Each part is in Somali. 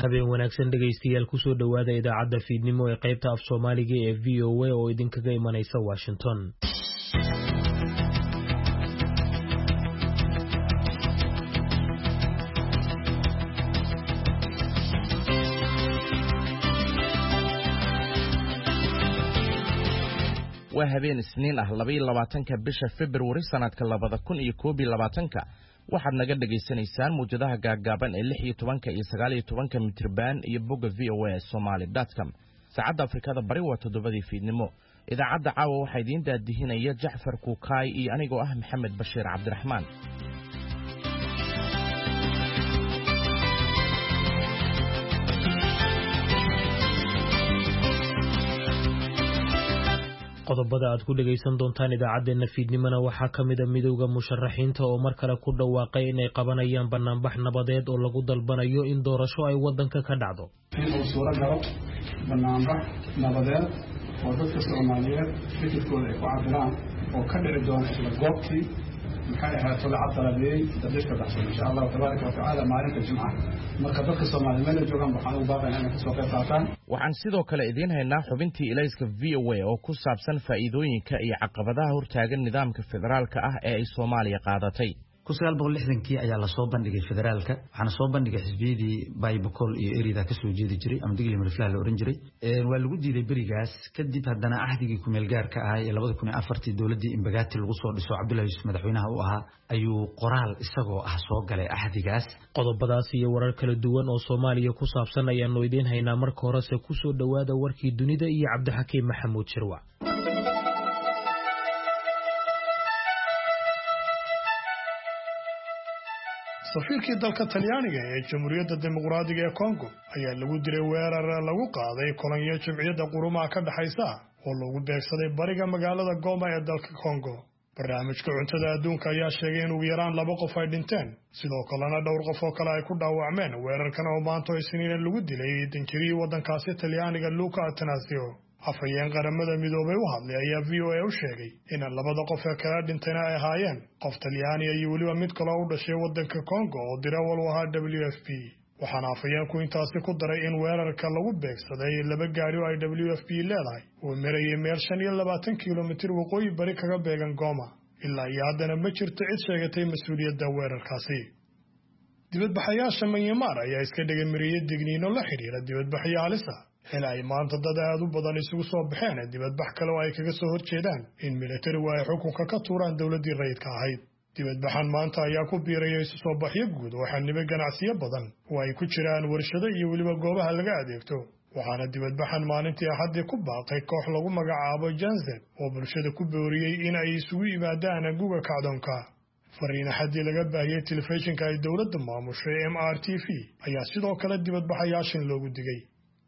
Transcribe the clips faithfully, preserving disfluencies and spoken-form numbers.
habeen wanaagsan dhegaystayaal ku soo dhawaada idaacadda fiidnimo ee qaybta af Soomaaliga ee V O A oo idinkaga imanaysa Washington. waa habeen isniin ah laba iyo labaatanka bisha February sanadka labada kun iyo koob iyo labaatanka waxaad naga dhageysanaysaan muujadaha gaagaaban ee lix iyo tobanka iyo sagaal iyo tobanka mitirban iyo bogga v o a somali dot com. saacadda Afrikada Bari waa toddobadii fiidnimo. idaacadda caawa waxaa idiin daadihinaya Jacfar Kuukay iyo anigoo ah Maxamed Bashiir Cabdiraxmaan. qodobada aad ku dhageysan doontaan idaacadeena fiidnimona waxaa kamid ah midowga musharaxiinta oo mar kale ku dhawaaqay inay qabanayaan banaanbax nabadeed oo lagu dalbanayo in doorasho ay wadanka ka dhacdo. inuu suura galo banaanbax nabadeed oo dadka Soomaaliyeed fikirkooda ay ku cabiraan oo ka dhici doona isla goobtii maxay ahaato la cabdalay dadka baxsan insha Allah tabaaraka wa taala maalinta Jimcaha marka dadka Soomaaliyeed ay joogaan waxaan u baaqaynaa inay ka soo qayb qaataan. waxaan sidoo kale idiin haynaa xubintii ilayska V O A oo ku saabsan faa'iidooyinka iyo caqabadaha hortaagan nidaamka federaalka ah ee ay Soomaaliya qaadatay. kun sagaal boqol lixdankii ayaa la soo bandhigay federaalka waxaana soo bandhigay xisbiyadii Baybakol iyo Erida ka soo jeedi jiray ama Digli Marflaa la oran jiray ee waa lagu diiday berigaas kadib haddana ahdigii ku meel gaarka ah ee laba kun iyo afar dawladii Imbagati lagu soo dhiso Cabdullaahi Yuusuf madaxweynaha u ahaa ayuu qoraal isagoo ah soo galay ahdigaas. qodobadaas iyo warar kala duwan oo Soomaaliya ku saabsan ayaanu idiin haynaa marka horese ku soo dhawaada warkii dunida iyo Cabdixakiim Maxamuud Shirwa. safiirkii dalka Talyaaniga ee Jamhuuriyadda Dimuqraadiga ee Kongo ayaa lagu dilay weerar lagu qaaday kolonyo Jamciyadda Qurumaha ka dhaxaysa oo lagu beegsaday bariga magaalada Goma ee dalka Kongo. barnaamijka cuntada adduunka ayaa sheegay in ugu yaraan laba qof ay dhinteen sidoo kalena dhowr qof oo kale ay ku dhaawacmeen weerarkan oo maanta Isniin lagu dilay danjirihii wadankaasi Talyaaniga Luca Attanasio. afhayeen qaramada midoobay u hadlay ayaa V O A u sheegay in labada qof ee kala dhintayna ay ahaayeen qof Talyaani iyo waliba mid kale oo u dhashay wadanka Kongo oo dirawal u ahaa W F P. waxaana afhayeenku intaasi ku daray in weerarka lagu beegsaday laba gaari oo ay W F P leedahay oo marayay meel shan iyo labaatan kiiloomitir waqooyi bari kaga beegan Goma. ilaa iyo haddana ma jirto cid sheegatay mas'uuliyadda weerarkaasi. dibadbaxayaasha Myanmar ayaa iska dhigay mariyay digniino la xiriira dibadbaxyo halis ah xilli ay maanta dad aad u badan isugu soo baxeen dibadbax kale oo ay kaga soo horjeedaan in militarigu ay xukunka ka tuuraan dawladii rayidka ahayd. dibadbaxan maanta ayaa ku biirayay isu soo baxyo guud oo xannibo ganacsiyo badan oo ay ku jiraan warshado iyo weliba goobaha laga adeegto. waxaana dibadbaxan maalintii Axaddii ku baaqay koox lagu magacaabo Janset oo bulshada ku booriyay in ay isugu yimaadaan guga kacdoonka. fariin Axaddii laga baahiyay telefishinka ay dawladda maamusho M R T V ayaa sidoo kale dibadbaxayaashan loogu digay.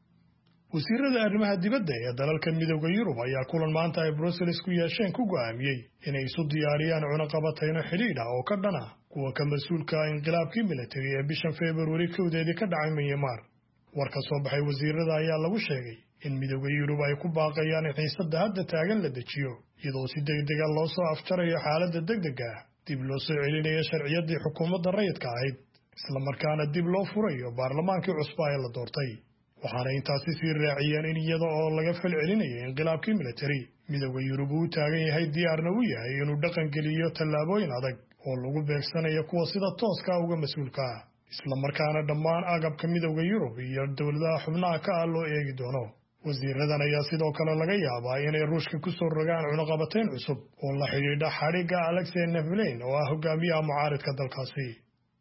wasiirada arrimaha dibadda ee dalalka midowga Yurub ayaa kulan maanta ay Brussels ku yeesheen ku go'aamiyay inay isu diyaariyaan cunaqabatayno xidhiidh ah oo ka dhan ah kuwa ka mas'uulka ah inqilaabkii military ee bishan February kowdeedii ka dhacay Myanmar. war ka soo baxay wasiirada ayaa lagu sheegay in midowga Yurub ay ku baaqayaan in xiisadda hadda taagan la dejiyo iyadoo si degdeg ah loo soo afjarayo xaaladda degdega ah dib loo soo celinayo sharciyadii xukuumadda rayidka ahayd isla markaana dib loo furayo baarlamaankii cusub ee la doortay. waxaana intaasi sii raaciyeen in iyada oo laga fal celinayo inqilaabkii military midowga Yurub uu taagan yahay diyaarna u yahay inuu dhaqan geliyo tallaabooyin adag oo lagu beegsanayo kuwa sida tooska uga mas'uulka ah isla markaana dhammaan agabka midowga Yurub iyo dawladaha xubnaha ka ah loo eegi doono. wasiiradan ayaa sidoo kale laga yaabaa inay Ruushka ku soo rogaan cunaqabatayn cusub oo la xidhiidha xariga Alexei Navalny oo ah hogaamiyaha mucaaradka dalkaasi.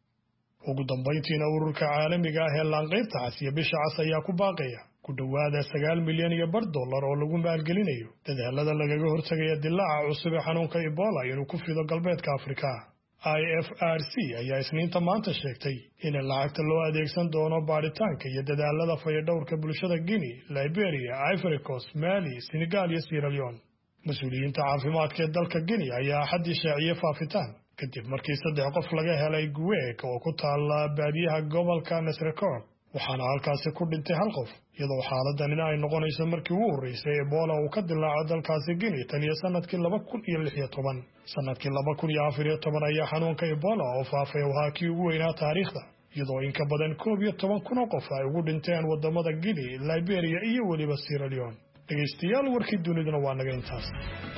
ugu dambeyntiina ururka caalamiga ah ee laanqaybta cas iyo bisha cas ayaa ku baaqaya ku dhawaada sagaal milyan iyo bar dollar oo lagu maalgelinayo dadaalada lagaga hortagaya dilaaca cusub ee xanuunka Ebola inuu ku fido galbeedka Afrika. I F R C ayaa Isniinta maanta sheegtay in lacagta loo adeegsan doono baaritaanka iyo dadaalada fayadhowrka bulshada Guinea, Liberia, Ivory Coast, Mali, Senegal iyo Sierra Leone. mas'uuliyiinta caafimaadka ee dalka Guinea ayaa Axaddii shaaciyay faafitaan kadib markii saddex qof laga helay Guweek oo ku taala baadiyaha gobolka Nasrekoor waxaana halkaasi ku dhintay hal qof iyadoo xaaladdan ay noqonayso markii ugu horeysay Ebola uu ka dilaaco dalkaasi Guinea tan iyo sanadkii laba kun iyo lix iyo toban. sanadkii laba kun iyo afar iyo toban ayaa xanuunka Ebola oo faafay waxa kii ugu weynaa taariikhda iyadoo in ka badan koob iyo toban kun oo qof ay ugu dhinteen wadamada Guinea, Liberia iyo weliba Sierra Leone. dhegeystayaal warkii duniduna waa naga intaas.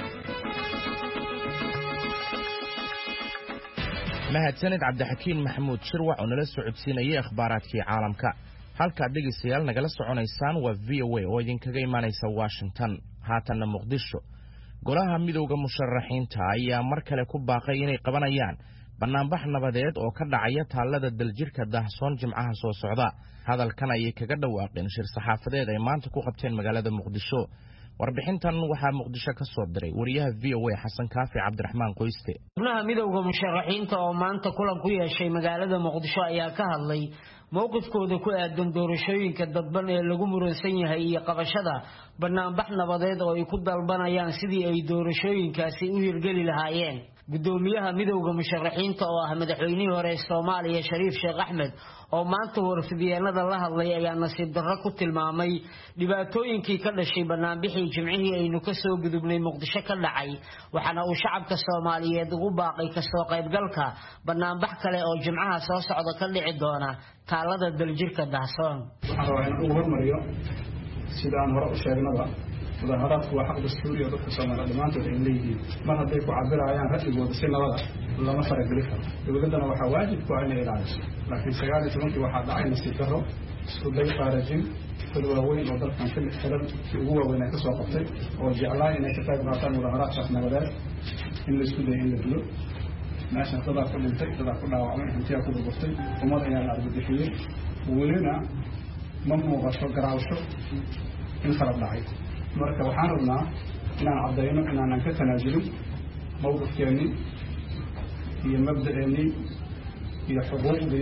mahadsanid Cabdixakiin Maxamuud Shirwac oo nala socodsiinayay akhbaaraadkii caalamka. halka dhegeystayaal nagala soconaysaan waa V O A oo idinkaga imaanaysa Washington. haatanna Muqdisho. golaha midowga musharaxiinta ayaa mar kale ku baaqay inay qabanayaan banaanbax nabadeed oo ka dhacaya taalada daljirka Dahsoon Jimcaha soo socda. hadalkan ayay kaga dhawaaqeen shir saxaafadeed ay maanta ku qabteen magaalada Muqdisho. warbixintan waxaa Muqdisho ka soo diray wariyaha V O A Xasan Kaafi Cabdiraxmaan Qoyste. golaha midowga musharaxiinta oo maanta kulan ku yeeshay magaalada Muqdisho ayaa ka hadlay mowqifkooda ku aadan doorashooyinka dadban ee lagu muransan yahay iyo qabashada banaanbax nabadeed oo ay ku dalbanayaan sidii ay doorashooyinkaasi u hirgeli lahaayeen. gudoomiyaha midowga musharaxiinta oo ah madaxweynihii hore ee Soomaaliya Shariif Sheekh Axmed oo maanta warfidiyeenada la hadlay ayaa nasiib darro ku tilmaamay dhibaatooyinkii ka dhashay banaanbixii Jimcihii aynu ka soo gudubnay Muqdisho ka dhacay, waxaana uu shacabka Soomaaliyeed ugu baaqay ka soo qaybgalka banaanbax kale oo Jimcaha soo socda ka dhici doona taalada daljirka Dahsoon. waxaan rabaa inaan ugu hormariyo sidaan hore u sheegnaba mudaharaadku waa xaq dastuuri oo dadka Soomaaliyeed dhammaantood ay leeyihiin. mar hadday ku cabirayaan ra'yigooda si nabada lama farageli karo. dowladdana waxaa waajib ku ah inay ilaaliso. laakiin sagaal iyo tobankii waxaa dhacay nasiib darro isku day qaarajin dad waaweyn oo dalkan xilli xiran ugu waaweyn ay ka soo qabtay oo jeclaa inay ka qayb qaataan mudaharaadkaas nabadeed in la isku dayo in la dilo. meeshan dadaa ku dhintay, dadaa ku dhaawacmay, hantiyaa ku burburtay, ummad ayaa la arbixiyey. welina ma muuqato garaawsho in kala dhacay. marka waxaan rabnaa inaan caddayno inaanan ka tanaasulin mowqifkeennii iyo mabda'eennii iyo xuquuqdii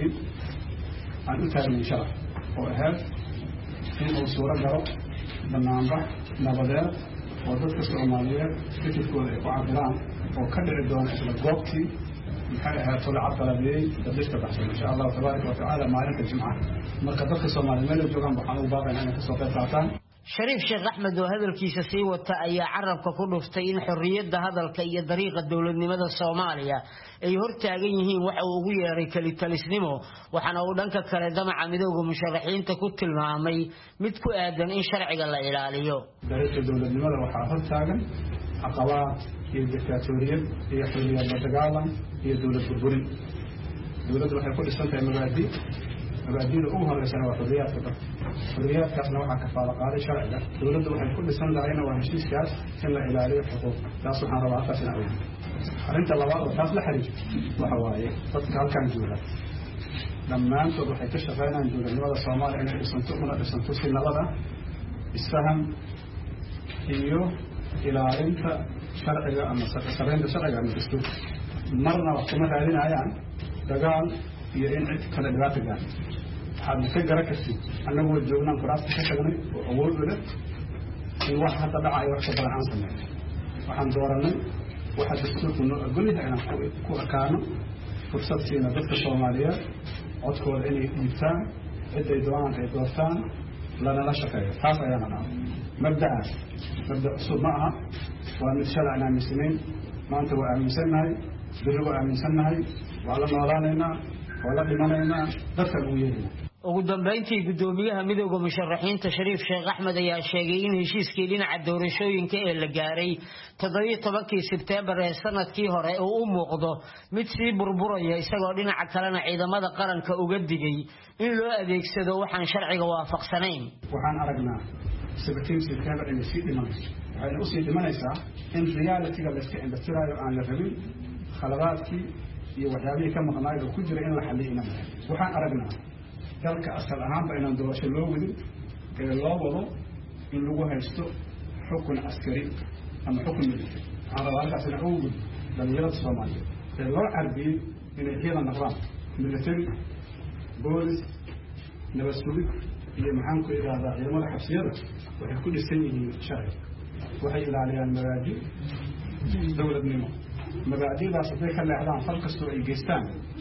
aan u taagnay shalay oo ahayd in uu suuro galo banaanbax nabadeed oo dadka Soomaaliyeed fikirkooda ay ku cabiraan oo ka dhici doona isla goobtii maxay ahayd tolacad qalabiyey dadka baxsan insha Allah tabaaraka wa tacaala maalinta Jimcaha. marka dadka Soomaaliyeed meel joogaan waxaan u baaqaynaa inay ka soo qayb qaataan. Shariif Sheekh Axmed oo hadalkiisa sii wata ayaa carabka ku dhuftay in xorriyadda hadalka iyo dariiqa dawladnimada Soomaaliya ay hortaagan yihiin waxa uu ugu yeeray kalitalisnimo, waxaana uu dhanka kale damaca midowga musharaxiinta ku tilmaamay mid ku aadan in sharciga la ilaaliyo. dariiqa dawladnimada waxaa hortaagan caqabad iyo diktatoriyad iyo xorriyad la dagaalan iyo dawlad burburin. dawladdu waxay ku dhisan tahay mabaadi mabaadiida ugu horeysana waa xorriyaadka dadka. xorriyaadkaasna waxaa kafaalo qaaday sharciga. dawladdu waxay ku dhisan tahayna waa heshiiskaas in la ilaaliyo xuquuq. taas waxaan rabaa halkaas inaan ogaado. arrinta labaad oo taas la xiriirta waxa waaye dadka halkan jooga dhammaantood waxay ka shaqeynayaan dowladnimada Soomaaliya inay dhisanto una dhisanto si nabad ah, isfaham iyo ilaalinta sharciga ama sarreynta sharciga ama dastuurka. marna wax kuma raadinayaan dagaal iyo in cid kale dhibaato gaarto. waxaad ka garan kartid annagu waa joognaan kuraasta ka tagnay oo awood u leh in wax hadda dhacayo wax ka badan aan sameeyo. waxaan dooranay waxa dastuurku noo ogol yahay inaan ku ekaano fursad siina dadka Soomaaliyeed codkooda inay dhiibtaan ciday doonaan ay doortaan lana shaqeeyo. taas ayaan rabaa. mabdacaas mabda cusub ma aha, waa mid shalay aan aaminsanayn, maanta waa aaminsannahay, beri waa aaminsannahay, waa la noolaanaynaa, waa la dhimanaynaa, dadkan ugu yeedhina. ugu dambeyntii gudoomiyaha midowga musharaxiinta Shariif Sheekh Axmed ayaa sheegay in heshiiskii dhinaca doorashooyinka ee la gaaray toddoba iyo tobankii Sebtembar ee sanadkii hore uu u muuqdo mid sii burburaya, isagoo dhinaca kalena ciidamada qaranka uga digay in loo adeegsado waxaan sharciga waafaqsanayn. waxaan aragnaa sababtii Sebtembar in si dhimanayso waxayna u sii dhimanaysaa in reality-ga la iska indhatiraayo aan la rabin khaladaadkii iyo waxyaabihii ka maqnaayay oo ku jira in la xalliyo. waxaan aragnaa dalka asal ahaanba inaan doorasho loo wadin ee loo wado in lagu haysto xukun askari ama xukun military. waxaan rabaa halkaas inaan ugu gudbo dhalinyarada Soomaaliyeed ee loo carbiyey inay ciidan noqdaan military, boolis, nabad sugid iyo maxaan ku idhaahdaa ciidamada xabsiyada. waxay ku dhisan yihiin sharci, waxay ilaaliyaan mabaadi dowladnimo. mabaadidaas hadday ka leexdaan fal kastoo ay geystaan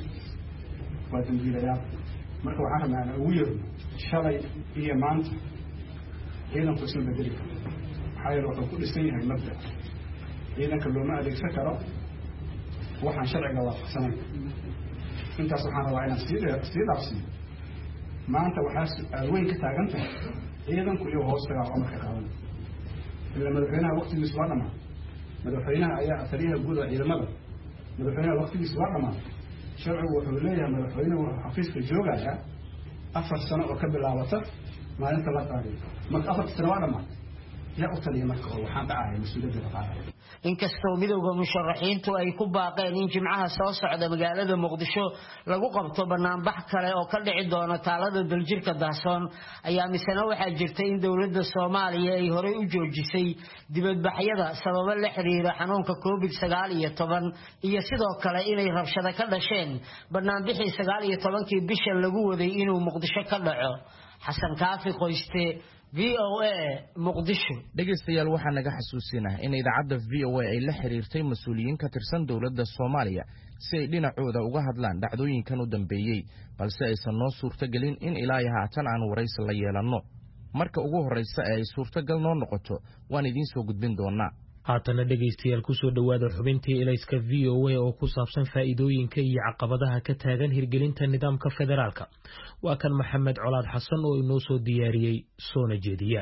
waa dambiilayaal. marka waxaan rabnaa inaan ugu yeerno shalay iyo maanta ciidanku isma bedeli karo. maxaa yeele wuxuu ku dhisan yahay mabda. ciidanka looma adeegsan karo waxaan sharciga waafaqsanayn. intaas waxaan rabaa inaan sii sii dhaafsiiyo maanta waxaa weyn ka taagan tahay ciidanku iyo hoostaga amarka qaadan ila madaxweynaha waqtigiisa waa dhamaa madaxweynaha ayaa taliyaha guud ee ciidamada madaxweynaha waqtigiisa waa dhamaa sharcigu wuxuu leeyahay madaxweynuhu wuxuu xafiiska joogayaa afar sano oo ka bilaabata maalinta la qaaday marka afar sano waa dhamaa yaa u taliya marka oo waxaan dhacaya mas-uuliyadda la qaadaya inkastoo midowga musharaxiintu ay ku baaqeen in jimcaha soo socda magaalada muqdisho lagu qabto banaanbax kale oo ka dhici doona taalada daljirka Dahsoon ayaa misana waxaa jirta in dawladda Soomaaliya ay hore u joojisay dibadbaxyada sababo la xiriira xanuunka covid sagaal iyo toban iyo sidoo kale inay rabshado ka dhasheen banaanbixii sagaal iyo tobankii bisha lagu waday inuu muqdisho ka dhaco xasan kaafi qoyste V O A Muqdisho dhageystayaal waxaa naga xasuusinahay in idaacadda V O A ay la xiriirtay mas'uuliyiin ka tirsan dawladda Soomaaliya si ay dhinacooda uga hadlaan dhacdooyinkan u dambeeyay balse aysan noo suurtagelin in ilaa haatan aan waraysi la yeelanno marka ugu horeysa ay suurtagal noo noqoto waan idin soo gudbin doonaa haatana dhegeystayaal ku soo dhawaada xubintii ilayska V O A oo ku saabsan faa'iidooyinka iyo caqabadaha ka taagan hirgelinta nidaamka federaalka waa kan Maxamed Colaad Xasan oo inoo soo diyaariyay soona jeediya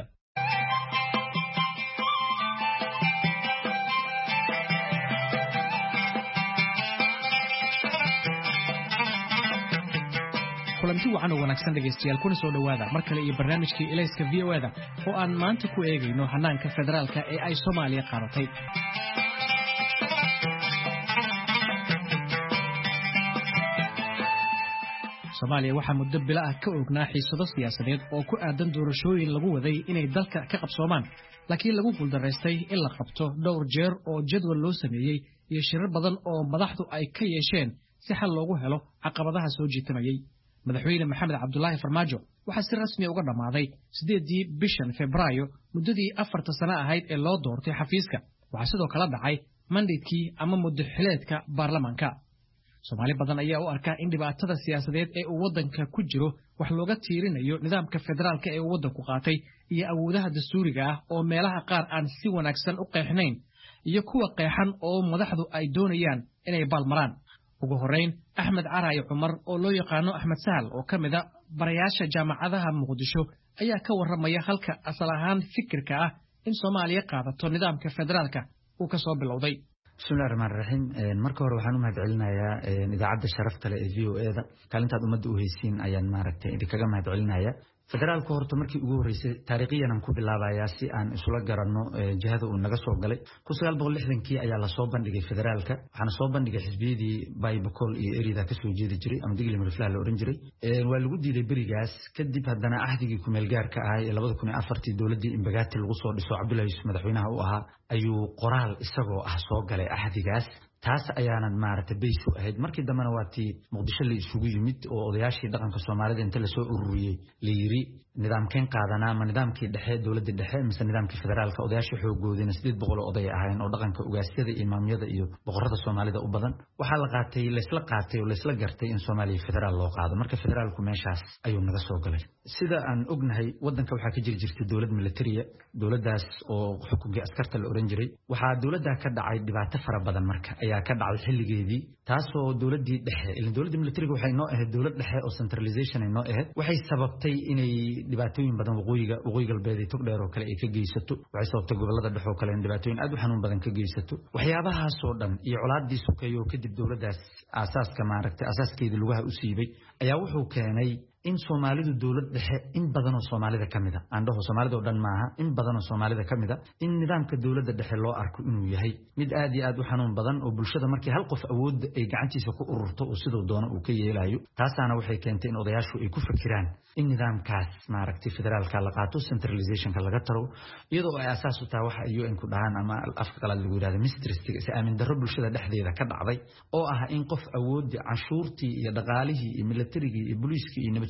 kulanti wacan oo wanaagsan dhegeystayaal kuna soo dhawaada mar kale iyo barnaamijkii ilayska V O A da oo aan maanta ku eegayno hanaanka federaalka ee ay Soomaaliya qaadatay Soomaaliya waxaa muddo bila ah ka ognaa xiisado siyaasadeed oo ku aadan doorashooyin lagu waday inay dalka ka qabsoomaan laakiin lagu guuldareystay in la qabto dhowr jeer oo jadwal loo sameeyay iyo shirar badan oo madaxdu ay ka yeesheen si xal loogu helo caqabadaha soo jiitamayay madaxweyne maxamed cabdullaahi farmaajo waxaa si rasmi uga dhamaaday sideedii bishan Febraayo muddadii afarta sano ahayd ee loo doortay xafiiska waxaa sidoo kale dhacay mandatekii ama muddo xileedka baarlamaanka Soomaali badan ayaa u arkaa in dhibaatada siyaasadeed ee uu wadanka ku jiro wax looga tiirinayo nidaamka federaalka ee uu wadanku qaatay iyo awoodaha dastuuriga ah oo meelaha qaar aan si wanaagsan u qeexnayn iyo kuwa qeexan oo madaxdu ay doonayaan inay balmaraan ugu horeyn Axmed Caraay Cumar oo loo yaqaano Axmed Sahal oo kamida barayaasha jaamacadaha Muqdisho ayaa ka waramaya halka asal ahaan fikirka ah in Soomaaliya qaadato nidaamka federaalka uu ka soo bilowday bismillaahir rahmaanir rahiim marka hore waxaan u mahadcelinayaa idaacadda sharafta leh ee V O A da kaalintaad ummadda u haysiin ayaan maaragtay idinkaga mahadcelinayaa federaalku horta markii ugu horeysay taariikhiyan aan ku bilaabayaa si aan isula garanno jihada uu naga soo galay kun sagaal boqol lixdankii ayaa la soo bandhigay federaalka waxaana soo bandhigay xisbiyadii Baybakol iyo Erida ka soo jeedi jiray ama Digli Mariflaha la oran jiray waa lagu diiday berigaas kadib haddana ahdigii ku meel gaarka ahaa ee laba kun iyo afar dawladii Imbagaati lagu soo dhiso Cabdullaahi Yuusuf madaxweynaha u ahaa ayuu qoraal isagoo ah soo galay ahdigaas taas ayaanan maaragtay baysu ahayd markii dambana waa tii Muqdisho la isugu yimid oo odayaashii dhaqanka Soomaalida inta la soo ururiyay la yiri nidaamkeen qaadanaa ma nidaamkii dhexe dawladda dhexe mise nidaamkii federaalka odayaashii xoogoodina sideed boqol oo oday ahayn oo dhaqanka ugaasyada imaamyada iyo boqorada Soomaalida u badan waxa la qaatay la isla qaatay oo la isla gartay in Soomaaliya federaal loo qaado marka federaalku meeshaas ayuu naga soo galay sida aan ognahay wadanka waxa ka jiri jirtay dawlad militariya dawladdaas oo xukunkii askarta la oran jiray waxa dawladda ka dhacay dhibaato fara badan marka ayaa ka dhacay xilligeedii taasoo dawladdii dhexe ilaa dawladda militariga waxay noo ahayd dawlad dhexe oo centralization ay noo ahayd waxay sababtay inay dhibaatooyin badan waqooyiga waqooyi galbeed ee togdheer oo kale ay ka geysato waxay sababtay gobolada dhexe oo kale in dhibaatooyin aad u xanuun badan ka geysato waxyaabahaas oo dhan iyo colaadii sukayo kadib dawladdaas aasaaska maaragtay asaaskeedii lugaha u siibay ayaa wuxuu keenay in Soomaalidu dawlad dhexe in badan oo Soomaalida kamida aan dhaho Soomaalida oo dhan maaha in badan oo Soomaalida kamida in nidaamka dawladda dhexe loo arko inuu yahay mid aad iyo aad u xanuun badan oo bulshada markii hal qof awood ay gacantiisa ku ururto oo sidoo doono uu ka yeelayo taasana waxay keentay in odayaashu ay ku fikiraan in nidaamkaas maaragtay federaalka la qaato centralizationka laga taro iyadoo ay asaas u tahay waxa ay U N ku dhahaan ama afka qalaad lagu yiraahdo mistrustig is aamin darro bulshada dhexdeeda ka dhacday oo ah in qof awood canshuurtii iyo dhaqaalihii iyo militarigii iyo booliiskii iyo nabad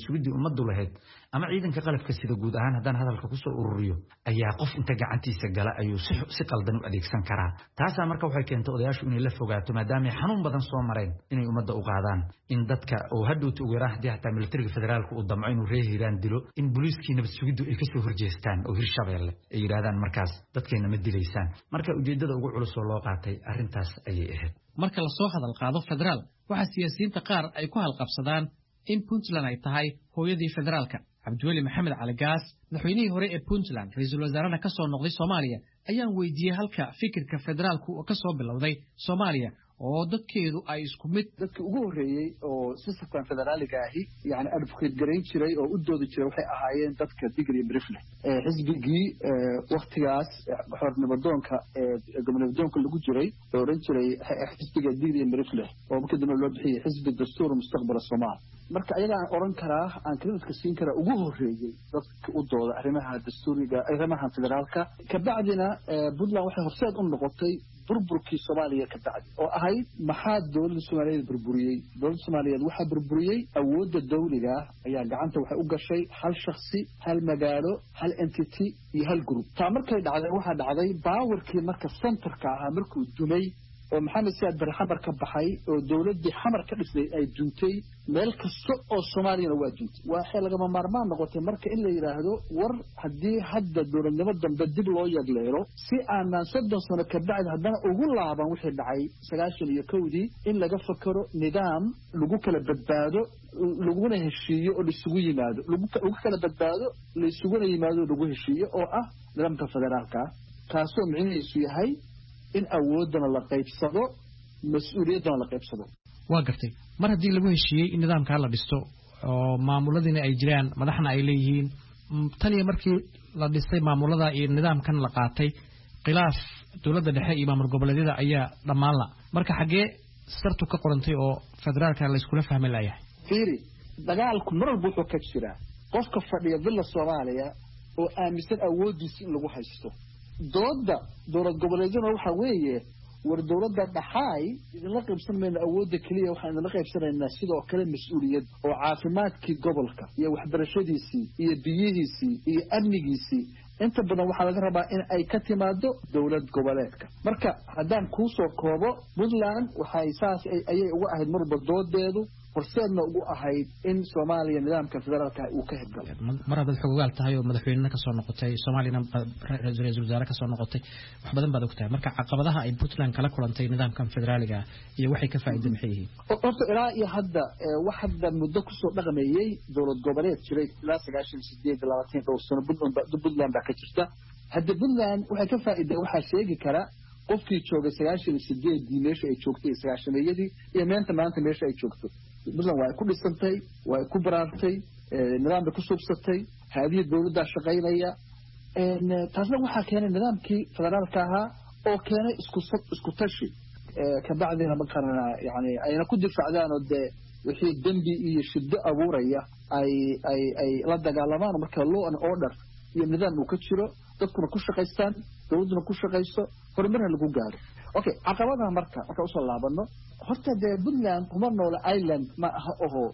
sugidii ummaddu lahayd ama ciidanka qalabka sida guud ahaan haddaan hadalka ku soo ururiyo ayaa qof inta gacantiisa gala ayuu si si qaldan u adeegsan karaa taasaa marka waxay keentay odayaashu inay la fogaato maadaama ay xanuun badan soo mareen inay ummadda u qaadaan in dadka oo hadhowta ugu yaraan haddii hataa militariga federaalka uu damco inuu reer hiiraan dilo in booliiskii nabad sugiddu ay kasoo horjeestaan oo hirshabeelle ay yidhaahdaan markaas dadkeenna ma dilaysaan marka ujeeddada ugu culus oo loo qaatay arrintaas ayay ahayd marka la soo hadal qaado federaal waxaa siyaasiyiinta qaar ay ku halqabsadaan in Puntland ay tahay hooyadii federaalka cabdiweli maxamed cali gaas madaxweynihii hore ee Puntland ra'iisul wasaaraha ka soo noqday Soomaaliya ayaan weydiiyay halka fikirka federaalku uu ka soo bilowday Soomaaliya oo dadkeedu ay isku mid dadka ugu horeeyay oo systemkan federaaliga ahi yani advocate gareyn jiray oo u doodi jiray waxay ahaayeen dadka digri brifle ee xisbigii waqtigaas xornimadoonka ee gobnadoonka lagu jiray oo oran jiray xisbiga digri brifle oo markii dambe loo bixiyay xisbi dastuur mustaqbal Soomaal marka ayaga aan oran karaa aan kalimadka siin karaa ugu horeeyay dadka u dooda arrimaha dastuuriga arrimaha federaalka ka bacdina Puntland waxay horseed u noqotay burburkii Soomaaliya ka bacdi oo ahayd maxaa dawladda Soomaaliyeed burburiyay dawladda Soomaaliyeed waxa burburiyay awoodda dawliga ayaa gacanta waxay u gashay hal shakhsi hal magaalo hal entity iyo hal group taa markay dhacday waxa dhacday powerkii marka centerka ahaa markuu dumay oo maxamed siyaad barre xamar ka baxay oo dawladdii xamar ka dhisnay ay duntay meel kasta oo Soomaaliyana waa duntay waxay lagama maarmaan noqotay marka in la yiraahdo war haddii hadda dawladnimo dambe dib loo yagleelo si aanan soddon sano ka bacdi haddana ugu laaban wixii dhacay sagaashan iyo kowdii in laga fakaro nidaam lagu kala badbaado laguna heshiiyo oo isugu yimaado lagu kala badbaado la isuguna yimaado lagu heshiiyo oo ah nidaamka federaalka kaasoo micnihiisu yahay in awoodana la qaybsado mas'uuliyadana la qaybsado waa gartay mar haddii lagu heshiiyey in nidaamka la dhisto oo maamuladiina ay jiraan madaxna ay leeyihiin tan iyo markii la dhistay maamulada iyo nidaamkan la qaatay khilaaf dawladda dhexe iyo maamul goboleedyada ayaa dhammaan la marka xagee sartu ka qorantay oo federaalka la iskula fahmi layahay fiiri dagaalku mar walba wuxuu ka jiraa qofka fadhiya dilla Soomaaliya oo aaminsan awoodiisa in lagu haysto dooda dowlad goboleedyada waxa weeye war dowladda dhaxay idinla qaybsan mayna awoodda kaliya waxaan idinla qaybsanaynaa sidoo kale mas'uuliyad oo caafimaadkii gobolka iyo waxbarashadiisii iyo biyihiisii iyo amnigiisii inta badan waxaa laga rabaa in ay ka timaado dowlad goboleedka marka haddaan kuu soo koobo Puntland waxay saas ayay ugu ahayd marba doodeedu horseedna ugu ahayd in Soomaaliya nidaamka federaalka uu ka hirgalo mar hadda xogaal tahay oo madaxweynaha ka soo noqotay Soomaaliyana ra'iisul wasaare ka soo noqotay wax badan baad ogtahay marka caqabadaha ay Puntland kala kulantay nidaamkan federaaliga iyo waxay ka faa'iido maxay yihiin horta ilaa iyo hadda wax hadda muddo ku soo dhaqameeyay dowlad goboleed jiray ilaa sagaashan iyo sideed labaatan dhowr sano Puntland baa ka jirta hadda Puntland waxay ka faa'iido waxa sheegi kara qofkii joogay sagaashan iyo sideed meesha ay joogtay sagaashameeyadii iyo maanta maanta meesha ay joogto Puntland waa ku dhisantay waa ku baraartay nidaamka ku subsatay haadiye dawladda shaqaynaya een taasna waxa keenay nidaamkii federaalka ahaa oo keenay isku isku tashi ka bacdina ma qarana yani ayna ku difaacdaan oo de wixii dambi iyo shiddo abuuraya ay ay ay la dagaalamaan marka law and order iyo nidaam uu ka jiro dadkuna ku shaqaystaan dawladuna ku shaqayso horumarna lagu gaaro okay caqabadaha marka marka u soo laabano horta de Puntland kuma nool island ma aha oo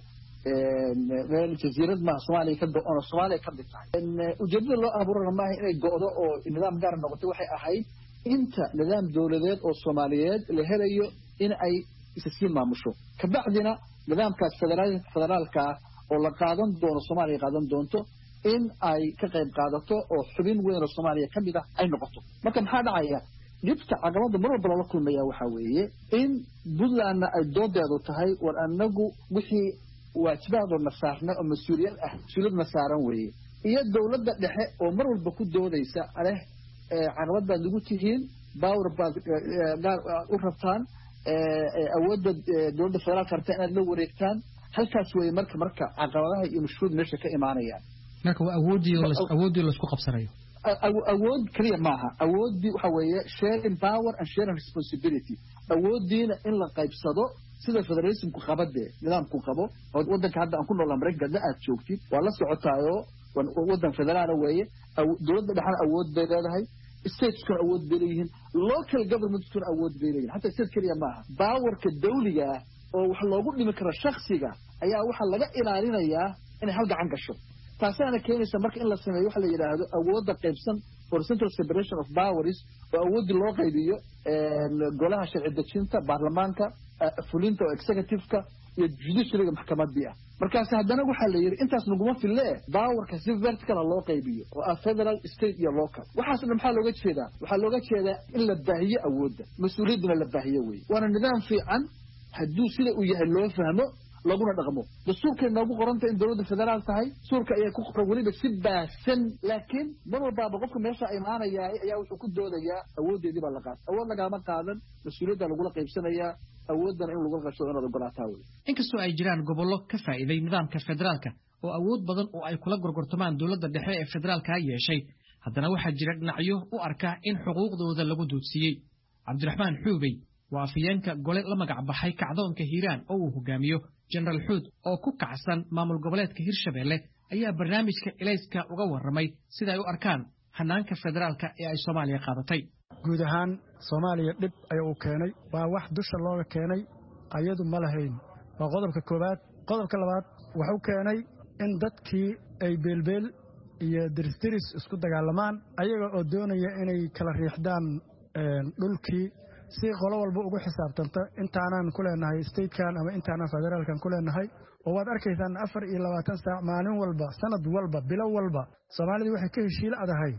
meel jasiirad ma Soomaaliya ka go'an Soomaaliya ka dhigtay in ujeedada loo abuuray ma aha inay go'do oo nidaam gaar noqoto waxay ahayd inta nidaam dawladeed oo Soomaaliyeed la helayo in ay isasiin maamusho ka bacdina nidaamkaas federaalka oo la qaadan doono Soomaaliya qaadan doonto in ay ka qayb qaadato oo xubin weyn oo Soomaaliya ka mid ah ay noqoto marka maxaa dhacaya dibta caqabada mar walba la kulmaya waxa weeye in Puntland ay doodeedu tahay war anagu wixii waajibaad oo nasaarna oo mas'uuliyad ah sulad nasaaran weeye iyo dawladda dhexe oo mar walba ku doodaysa aleh caqabad baad ugu tihiin power baad u rabtaan awoodda dawladda federaalka rabta inaad la wareegtaan halkaas weeye marka marka caqabadaha iyo mashruuc meesha ka imaanayaan marka waa awoodii awoodii la isku qabsanayo awood kaliya maaha awoodii waxa weeye sharing power and sharing responsibility awoodiina in la qaybsado sida federalismku qabade nidaamku qabo wadanka hadda aan ku noolaa Mareykanka aad joogtid waa la socotaayo wadan federaal weeye dawladda dhaxal awood bay leedahay stateska awood bay leeyihiin local governmentkuna awood bay leeyihiin hatta state kaliya maaha powerka dawliga oo wax loogu dhimi karo shakhsiga ayaa waxa laga ilaalinayaa inay hal gacan gasho taasina keenaysa marka in la sameeyo waxa la yiraahdo awoodda qaybsan horizontal separation of powers oo awoodda loo qaybiyo golaha sharci dejinta baarlamaanka fulinta oo executive-ka iyo judiciary-ga maxkamadda ah markaas haddana waxa la yiri intaas naguma fille powerka si vertical loo qaybiyo oo federal state iyo local waxaas maxaa looga jeedaa waxa looga jeedaa in la baahiyo awoodda mas'uuliyadna la baahiyo way waana nidaam fiican hadduu sida uu yahay loo fahmo laguna dhaqmo dastuurkeena ugu qoranta in dawladda federaal tahay suurka ayaa ku qoran waliba si baasan laakiin mar walba qofka meesha imaanaya ayaa wuxuu ku doodayaa awoodeedii baa la qaad awood lagama qaadan mas'uuliyadda lagu qaybsanayaa awoodana in lagu qasho inaad ogolaataa way inkastoo ay jiraan gobollo ka faa'iiday nidaamka federaalka oo awood badan oo ay kula gorgortamaan dawladda dhexe ee federaalka yeeshay haddana waxaa jira dhinacyo u arka in xuquuqdooda lagu duudsiiyey cabdiraxmaan xuubey waa afyeenka gole la magac baxay kacdoonka hiiraan oo uu hogaamiyo jenaraal xuud oo ku kacsan maamul goboleedka hirshabeelle ayaa barnaamijka ilayska uga warramay sida ay u arkaan hanaanka federaalka ee ay soomaaliya qaadatay guud ahaan soomaaliya dhib ayuu u keenay waa wax dusha looga keenay ayadu ma lahayn waa qodobka koowaad qodobka labaad wuxuu keenay in dadkii ay beelbeel iyo dirisdiris isku dagaalamaan ayaga oo doonaya inay kala riixdaan dhulkii si qolo walba ugu xisaabtanta intaanaan ku leenahay statekan ama intaanaan federaalkan ku leenahay oo waad arkaysaan afar iyo labaatan saac maalin walba sanad walba bilo walba soomaalida waxay ka heshiiladahay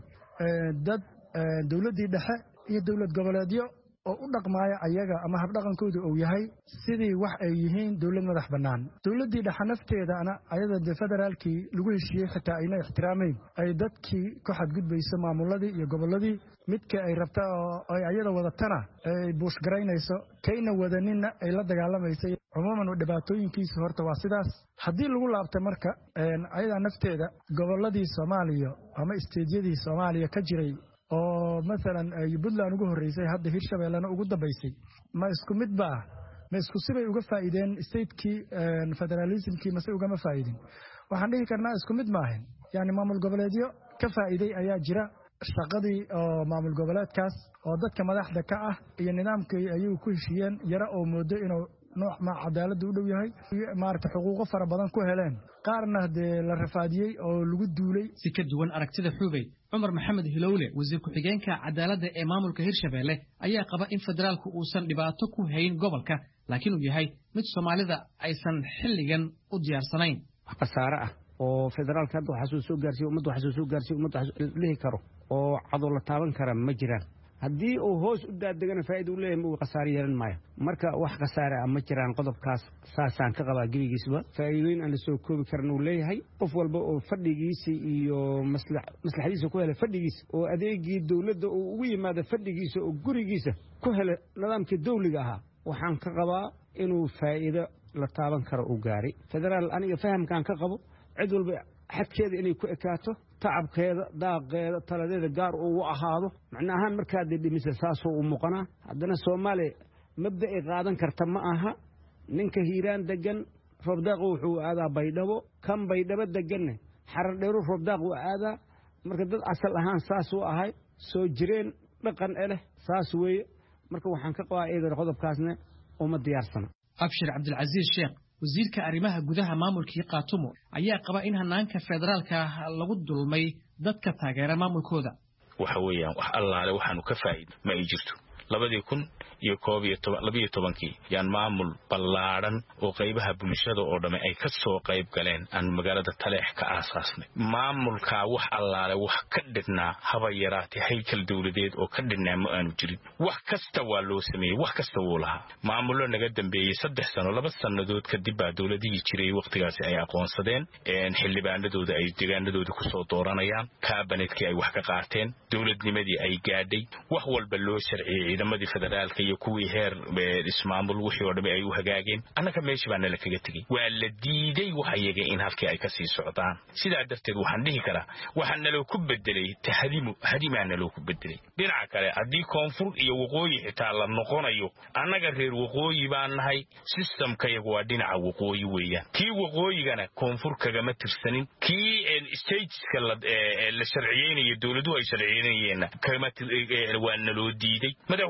dad dawladdii dhexe iyo dawlad goboleedyo oo u dhaqmaaya ayaga ama habdhaqankooda uu yahay sidii wax ay yihiin dawlad madax bannaan dawladdii dhexe nafteedana ayada de federaalkii lagu heshiiyey xitaa ayna ixtiraamayn ay dadkii ku xadgudbayso maamuladii iyo gobolladii midka ay rabta oo ay ayada wadatana ay buushgaraynayso kayna wadaninna ay la dagaalamaysay cumuuman dhibaatooyinkiisa horta waa sidaas haddii lagu laabta marka ayada nafteeda gobolladii soomaaliya ama isteedyadii soomaaliya ka jiray oo masalan ay Puntland ugu horeysay hadda Hirshabeellana ugu dambeysay ma isku mid baa ma isku sibay uga faa'iideen state-kii federalism-kii ma uga ma faa'iidin waxaan dhihi karnaa isku mid maahan yani maamul goboleedyo ka faa'iiday ayaa jira shaqadii oo maamul goboleedkaas oo dadka madaxda ka ah iyo nidaamkii ayuu ku heshiiyeen yara oo moodo inuu nooc ma cadaalad u dhow yahay maarta xuquuqo fara badan ku heleen qaarna de la rafaadiyay oo lagu duulay si ka duwan aragtida Xuubey Umar Maxamed Hilowle wasiir ku xigeenka cadaaladda ee maamulka Hirshabeelle ayaa qaba in federaalku uusan dhibaato ku hayn gobolka laakiin uu yahay mid Soomaalida aysan xilligan u diyaarsanayn wax qasaare ah oo federaalka hadda waxa soo gaarsiyo ummadda waxa soo gaarsiyo ummadda lihi karo oo cado la taaban kara ma jiraan haddii uu hoos u daadegana faa'iido u leeyahay uu qasaar yeelan maayo marka wax qasaare ah ma jiraan qodobkaas saasaan ka qabaa gebigiisba faa'iidooyin aan la soo koobi karin uu leeyahay qof walba oo fadhigiisa iyo maslaxadiisa ku helay fadhigiisa oo adeegii dawladda uu ugu yimaado fadhigiisa oo gurigiisa ku helay nidaamkii dawliga ahaa waxaan ka qabaa inuu faa'iido la taaban karo uu gaaray federaal aniga fahamkaan ka qabo cid walba xadkeeda inay ku ekaato tacabkeeda daaqeeda taladeeda gaar uu u ahaado macna ahaan markaa dhimisa saasoo u muuqanaa haddana Soomaaliya mabda ay qaadan karta ma aha ninka hiiraan degan robdaaqo wuxuu aadaa baydhabo kan baydhabo degan xarar dheero robdaaqo aadaa marka dad asal ahaan saas u ahay soo jireen dhaqan ele saas weeye marka waxaan ka qabaa eedan qodobkaasna uma diyaarsana Abshir Abdul Aziz Sheekh wasiirka arrimaha gudaha maamulkii Qaatumo ayaa qaba in hanaanka federaalka lagu dulmay dadka taageera maamulkooda waxa weeyaan wax allaale waxaanu ka faa'iido ma ay jirto labadii kun iyo koob iyo toban labiyo tobankii yaan maamul ballaaran oo qaybaha bulshada oo dhame ay ka soo qayb galeen aan magaalada Taleex ka aasaasnay maamulka wax allaale wax ka dhigna haba yaraatay haykal dawladeed oo ka dhigna ma aanu jirin wax kasta waa loo sameeyay wax kasta wuu lahaa maamullo naga dambeeyay saddex sano laba sanadood kadib baa dawladihii jiray waqtigaasi ay aqoonsadeen in xildhibaanadooda ay deegaanadooda ku soo dooranayaan kaabaneedkii ay wax ka qaateen dawladnimadii ay gaadhay wax walba loo sharciyay ciidamadii federaalka iyo kuwii heer ismaamul wixii oo dhan ay u hagaageen annaka meeshii baa nala kaga tagay waa la diiday wax iyaga in halkii ay ka sii socdaan sidaa darteed waxaan dhihi karaa waxa naloo ku bedelay tahdimu hadimaa naloo ku bedelay dhinaca kale haddii koonfur iyo waqooyi xitaa la noqonayo annaga reer waqooyi baan nahay systemka iyagu waa dhinaca waqooyi weeyaan kii waqooyigana koonfur kagama tirsanin kii stateska la sharciyeynayo dawladuhu ay sharciyeynayeen kama waa naloo diiday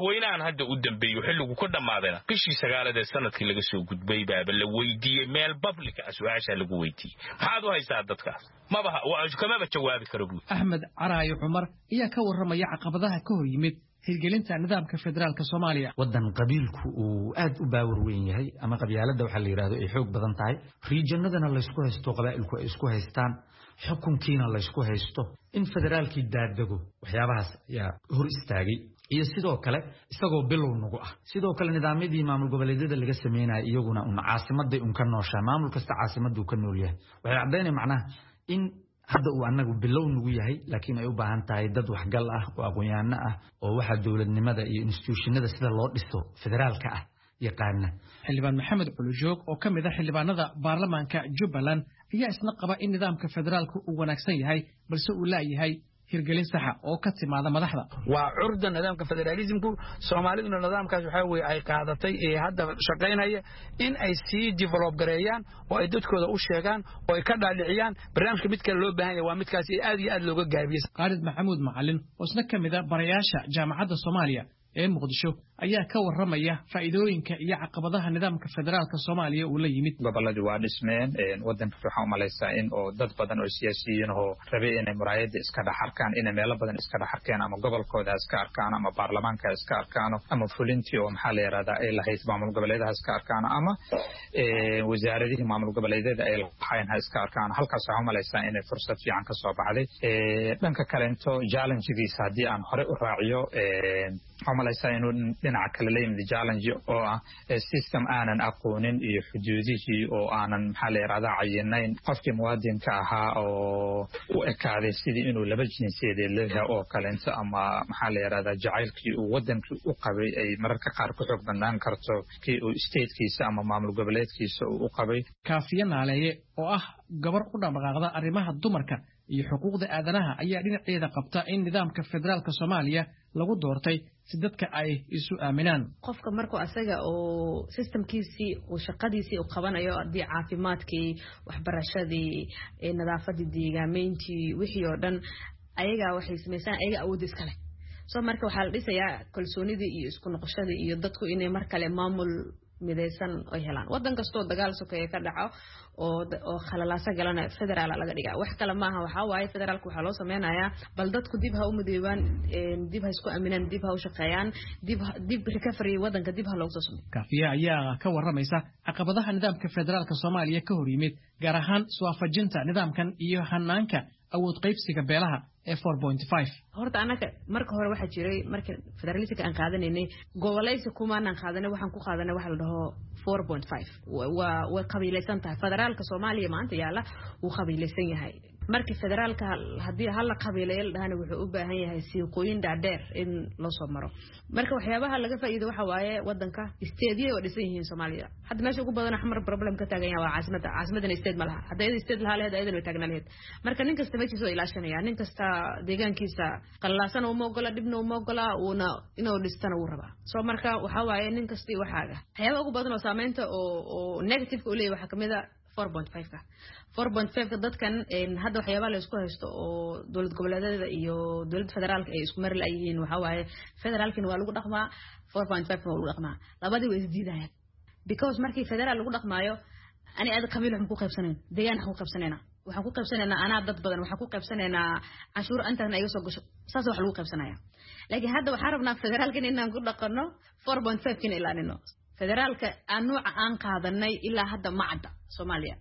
madaxweynahan hadda u dambeeyo xilligu ku dhamaadayna bishii sagaalaad ee sanadkii laga soo gudbay baaba la weydiiyey meel public ah su'aasha lagu weydiiyey maxaad u haysaa dadkaas mabaha waa kamaba jawaabi karo buu Axmed Caraayo Cumar ayaa ka warramaya caqabadaha ka hor yimid hirgelinta nidaamka federaalka Soomaaliya wadan qabiilku uu aad u baawar weyn yahay ama qabyaalada waxa la yiraahdo ay xoog badan tahay regionadana la isku haysto qabaa'ilku ay isku haystaan xukunkiina la isku haysto in federaalkii daadago waxyaabahaas ayaa hor istaagay iyo sidoo kale isagoo bilow nagu ah sidoo kale nidaamyadii maamul goboleedyada laga sameeyay iyaguna un caasimaday un ka nooshaa maamul kasta caasimaddu ka nool yahay waxay cadeynay macnaha in hadda uu anagu bilow nagu yahay laakiin ay u baahan tahay dad waxgal ah oo aqoon-yahanno ah oo waxa dawladnimada iyo institutionada sida loo dhiso federaalka ah yaqaana xildhibaan Maxamed Culujoog oo kamid ah xildhibaanada baarlamaanka Jubbaland ayaa isna qaba in nidaamka federaalku uu wanaagsan yahay balse uu laayahay hirgelin sax oo ka timaada madaxda waa curda nidaamka federalismku Soomaaliduna nidaamkaas waxa weey ay qaadatay ee hadda shaqeynaya in ay sii develop gareeyaan oo ay dadkooda u sheegaan oo ay ka dhaaliciyaan barnaamijka mid kale loo baahan yahay waa midkaas aad iyo aad looga gaabiyay Qaarid Maxamuud Macallin oo isna kamid ah barayaasha jaamacadda Soomaaliya ee Muqdisho ayaa ka warramaya faa'iidooyinka iyo caqabadaha nidaamka federaalka Soomaaliya uu la yimid goboladu waa dhismeen ee wadanka waxa u malaysaa in oo dad badan oo siyaasiyiin oo rabay inay muraayada iska dhaxarkaan in meelo badan iska dhaxarkaan ama gobolkooda iska arkaan ama baarlamaanka iska arkaan ama fulintii oo maxaa la yiraahdaa ay lahayd maamul goboleedaha iska arkaan ama ee wasaaradihii maamul goboleedyada ay lahayn iska arkaan halkaas waxa u malaysaa in fursad fiican ka soo baxday ee dhanka kale into challenge-giisa hadii aan hore u raaciyo ee malaysaa inuu dhinaca kale leeyahay challenge oo ah system aanan aqoonin iyo xuduudihii oo aanan maxaa la yiraahdaa cayinayn qofkii muwaadinka ahaa oo u ekaaday sidii inuu laba jinsiyadeed leeyahay oo kale inta ama maxaa la yiraahdaa jacaylkii uu wadanka u qabay ay mararka qaar ku xoog banaan karto kii uu state-kiisa ama maamul goboleedkiisa uu u qabay Kaafiya Naaleeye oo ah gabar u dhaqaaqda arrimaha dumarka iyo xuquuqda aadanaha ayaa dhinaceeda qabta in nidaamka federaalka Soomaaliya lagu doortay si dadka ay isu aaminaan qofka markuu asaga oo systemkiisii oo shaqadiisii u qabanayo hadii caafimaadkii waxbarashadii ee nadaafadii deegaamayntii wixii oo dhan ayaga waxay sameeyaan ayaga awood iska leh soo marka waxa la dhisayaa kalsoonidii iyo isku noqoshadii iyo dadku inay mar kale maamul midaysan ay helaan wadan kasto dagaal sokeeye ka dhaco oo oo khalalaasa galana federaal laga dhigaa wax kale ma aha waxa waaye federaalku waxa loo sameeyaa bal dadku dib ha u mideeyaan dib ha isku aaminaan dib ha u shaqeeyaan dib dib recovery wadanka dib ha loo soo sameeyo Kaafiya ayaa ka warramaysa caqabadaha nidaamka federaalka Soomaaliya ka hor yimid gaar ahaan suwaafajinta nidaamkan iyo hanaanka awood qaybsiga beelaha ee four point five horta anaka marka hore waxa jiray marka federalismka aan qaadanaynay gobolaysi kuma aan qaadanay waxaan ku qaadanay waxa la dhaho four point five waa way qabiilaysan tahay federaalka Soomaaliya maanta yaala uu qabiilaysan yahay markii federaalka hadii hal la qabiileeyay dhaana wuxuu u baahan yahay siiqooyin dhaadheer in loo soo maro marka waxyaabaha laga faa'iido waxa waaye wadanka state-yada oo dhisan yihiin Soomaaliya hadda meesha ugu badan xamar problem ka taagan yahay waa caasimada caasimadana state malaha hadda state laha leedahay ayadana way taagan lahayd marka nin kasta meeshiisa oo ilaashanaya nin kasta deegaankiisa qalaasan oo moogola dibna oo moogola una inuu dhistana uu rabaa soo marka waxa waaye nin kasta waxaaga waxyaabaha ugu badan oo saameynta oo oo negative u leeyahay waxa kamid ah four point five ka four point five ka dadkan in hadda waxyaabaha la isku haysto oo dawlad goboleedyada iyo dawladda federaalka ay isku mar la yihiin waxa waaye federaalkina waa lagu dhaqmaa four point five waa lagu dhaqmaa labadii way isdiidayaan because markii federaal lagu dhaqmaayo ani aad qabiil waxaan ku qaybsanayn deegaan waxaan ku qaybsanaynaa waxaan ku qaybsanaynaa anaa dad badan waxaan ku qaybsanaynaa cashuur intaasna iga soo gasho saas wax lagu qaybsanaya laakiin hadda waxaan rabnaa federaalka inaan ku dhaqano four point five kina ilaalino federaalka aan nooca aan qaadanay ilaa hadda ma cadda Soomaaliya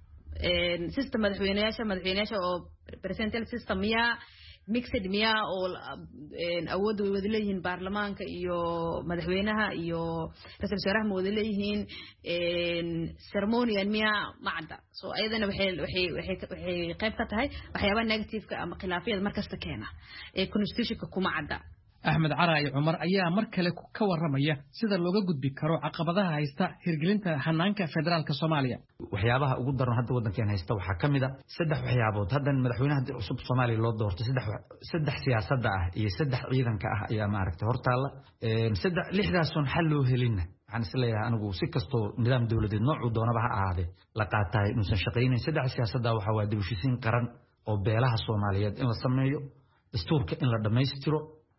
een system madaxweynayaasha madaxweynayaasha oo presidential system ya mixed miya oo een awood way wada leeyihiin baarlamaanka iyo madaxweynaha iyo ra'iisul wasaaraha wada leeyihiin een ceremonial miya ma cadda soo ayadana waxay waxay waxay qayb ka tahay waxyaabaha negative ka ama khilaafiyada markasta keena ee constitution-ka kuma cadda Axmed Caraayo Cumar ayaa mar kale ka warramaya sida looga gudbi karo caqabadaha haysta hirgelinta hanaanka federaalka Soomaaliya waxyaabaha ugu daran hadda wadankan haysta waxa kamid ah saddex waxyaabood haddan madaxweynaha cusub Soomaaliya loo doortay saddex saddex siyaasadda ah iyo saddex ciidanka ah ayaa maaragtay hortaala ee saddex lixdaas oo xal loo helin waxaan isleeyahay anigu si kasto nidaam dawladeed noocu doonaba ha ahaade la qaatay inuu shaqeynay saddex siyaasadda waxa waa dib u heshiisiin qaran oo beelaha Soomaaliyeed in la sameeyo dastuurka in la dhameystiro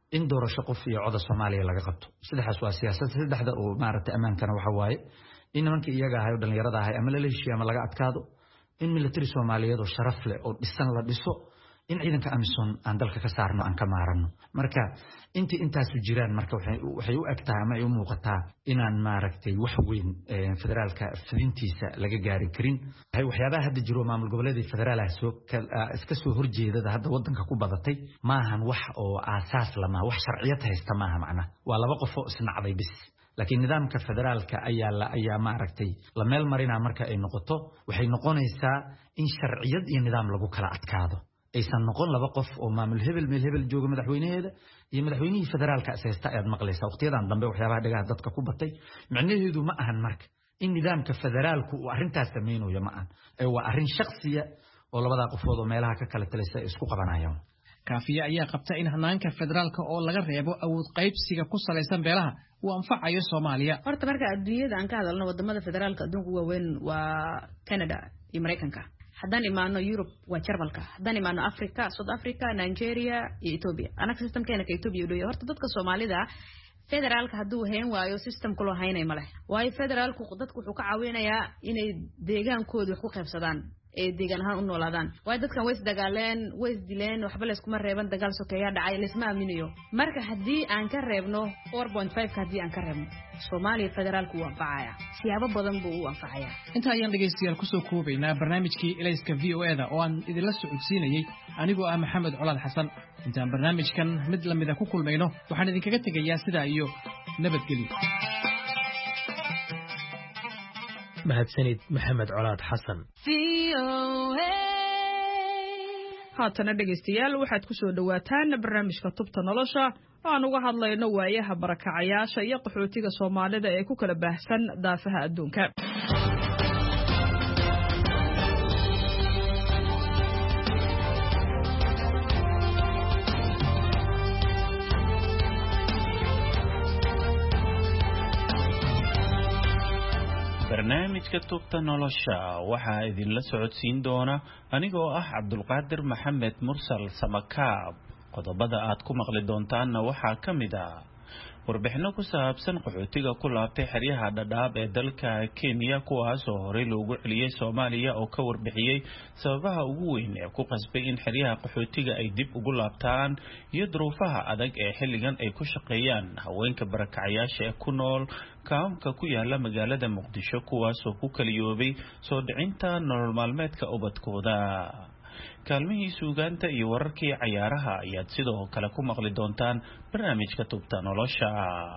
in doorasho qof iyo cod Soomaaliya laga qabto saddexaas waa siyaasad saddexda oo maaragtay amaankana waxa waaye in nimanka iyaga ahay oo dhalinyarada ahay ama la leeshiyo ama laga adkaado in military Soomaaliyeed oo sharaf leh oo dhisan la dhiso in ciidanka Amisom aan dalka ka saarno aan ka maarano marka intii intaas u jiraan marka waxay waxay u egtahay ama ay u muuqataa inaan maaragtay wax weyn federaalka fidintiisa laga gaari karin hay waxyaabaha hadda jiro maamul goboleedka federaalaha soo iska soo horjeedada hadda wadanka ku badatay maahan wax oo aasaas lama wax sharciyad haysta maaha macna waa laba qof oo isnacday bis laakiin nidaamka federaalka ayaa la ayaa maaragtay la meel marina marka ay noqoto waxay noqonaysaa in sharciyad iyo nidaam lagu kala adkaado aysan noqon laba qof oo maamul hebel meel hebel jooga madaxweynaheeda iyo madaxweynihii federaalka aseesta aad maqlaysaa waqtiyadan dambe waxyaabaha dhagaha dadka ku batay macnaheedu ma ahan marka in nidaamka federaalku uu arintaas sameeyo ma ahan ee waa arin shakhsiya oo labada qofood oo meelaha ka kala talaysa isku qabanayaan kaafiya ayaa qabta in hanaanka federaalka oo laga reebo awood qaybsiga ku salaysan beelaha uu anfacayo Soomaaliya horta marka adduunyada aan ka hadalno wadamada federaalka adduunka waaweyn waa Canada iyo Mareykanka haddaan imaano Europe waa Jarmalka haddaan imaano Africa South Africa Nigeria iyo Ethiopia anaga systemkeena ka Ethiopia u dhow horta dadka Soomaalida federaalka hadduu hayn waayo system kale haynay ma leh waayo federaalku dadku wuxuu ka caawinayaa inay deegaankooda wax ku qaybsadaan ee deegaan ahaan u noolaadaan way dadkan way isdagaaleen way isdileen waxba la isku ma reeban dagaal sokeeya dhacay la isma aaminiyo marka hadii aan ka reebno four point five hadii aan ka reebno Soomaaliya federaalku waa anfacaya siyaabo badan buu u anfacaya inta ayaan dhageystayaal ku soo koobaynaa barnaamijkii Ilayska V O A da oo aan idinla socodsiinayay anigoo ah Maxamed Colaad Xasan intaan barnaamijkan mid la mid ah ku kulmayno waxaan idinkaga tegayaa sida iyo nabadgelyo mahadsanid Maxamed Colaad Xasan haatana dhageystayaal waxaad ku soo dhawaataan barnaamijka tubta nolosha oo aan uga hadlayno waayaha barakacayaasha iyo qaxootiga Soomaalida ee ku kala baahsan daafaha adduunka barnaamijka tubta nolosha waxaa idinla socodsiin doona anigoo ah Cabdulqaadir Maxamed Mursal Samakaab qodobada aad ku maqli doontaanna waxaa ka mid ah warbixino ku saabsan qaxootiga ku laabtay xeryaha Dadaab ee dalka Kenya kuwaas oo horey loogu celiyay Soomaaliya oo ka warbixiyay sababaha ugu weyn ee ku qasbay in xeryaha qaxootiga ay dib ugu laabtaan iyo duruufaha adag ee xilligan ay ku shaqeeyaan haweenka barakacayaasha ee ku nool kaamka ku yaala magaalada Muqdisho kuwaas oo ku kaliyoobay soo dhicinta nolol maalmeedka ubadkooda kaalmihii suugaanta iyo wararkii cayaaraha ayaad sidoo kale ku maqli doontaan barnaamijka tubta nolosha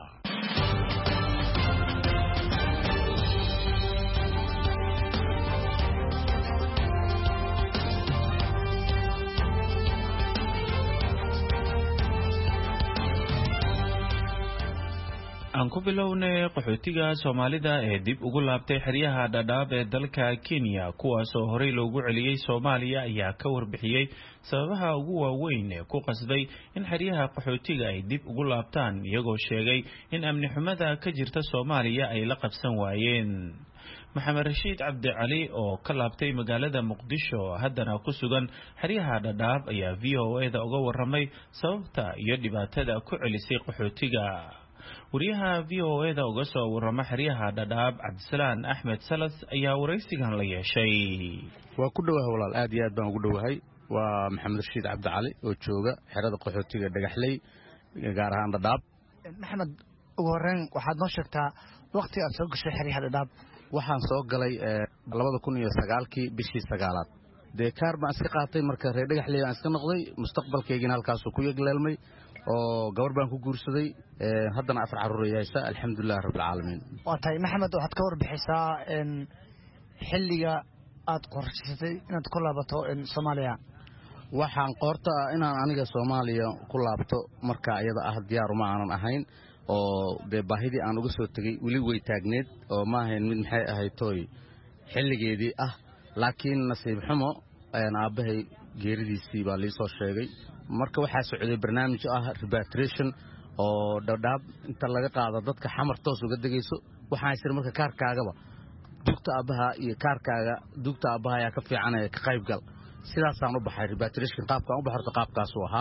aan ku bilownay qaxootiga Soomaalida ee dib ugu laabtay xeryaha Dadaab ee dalka Kenya kuwaas oo horey loogu celiyay Soomaaliya ayaa ka warbixiyay sababaha ugu waaweyn ee ku qasbay in xeryaha qaxootiga ay dib ugu laabtaan iyagoo sheegay in amni xumada ka jirta Soomaaliya ay la qabsan waayeen Maxamed Rashiid Cabdi Cali oo ka laabtay magaalada Muqdisho haddana ku sugan xeryaha Dadaab ayaa V O A da uga waramay sababta iyo dhibaatada ku celisay qaxootiga wariyaha V O A da uga soo warama xeryaha Dadaab Cabdisalaan Axmed Salas ayaa waraysigan la yeeshay waa ku dhawahay walaal aad iyo aad baan ugu dhawahay waa Maxamed Rashiid Cabdi Cali oo jooga xerada qaxootiga Dhagaxley gaar ahaan Dadaab Maxamed ugu horreyn waxaad noo sheegtaa waqtiga aad soo gashay xeryaha Dadaab waxaan soo galay labada kun iyo sagaalkii bishii sagaalaad dee kaar baan iska qaatay marka reer Dhagaxley aan iska noqday mustaqbalkaygina halkaas ku yegleelmay oo gabar baan ku guursaday haddana afar caruur yeesha alxamdulillah rabbil caalamiin waa tahay Maxamed waxaad ka warbixisaa in xilliga aad qorshaysay inaad ku laabato in Soomaaliya waxaan qoorta inaan aniga Soomaaliya ku laabto marka ayada ah diyaar uma aanan ahayn oo de baahidii aan uga soo tagay wili way taagneed oo ma ahayn mid maxay ahayd tooy xilligeedii ah laakiin nasiib xumo ayaan aabahay geeridiisii baa lii soo sheegay marka waxaa socday barnaamij ah repatriation oo Dadaab inta laga qaado dadka xamar toos uga dagayso waxaan isir marka kaarkaagaba dugta aabaha iyo kaarkaaga dugta aabaha ayaa ka fiicanaya ka qayb gal sidaas aan u baxay repatriation qaabka aan u baxarto qaabkaas uu ahaa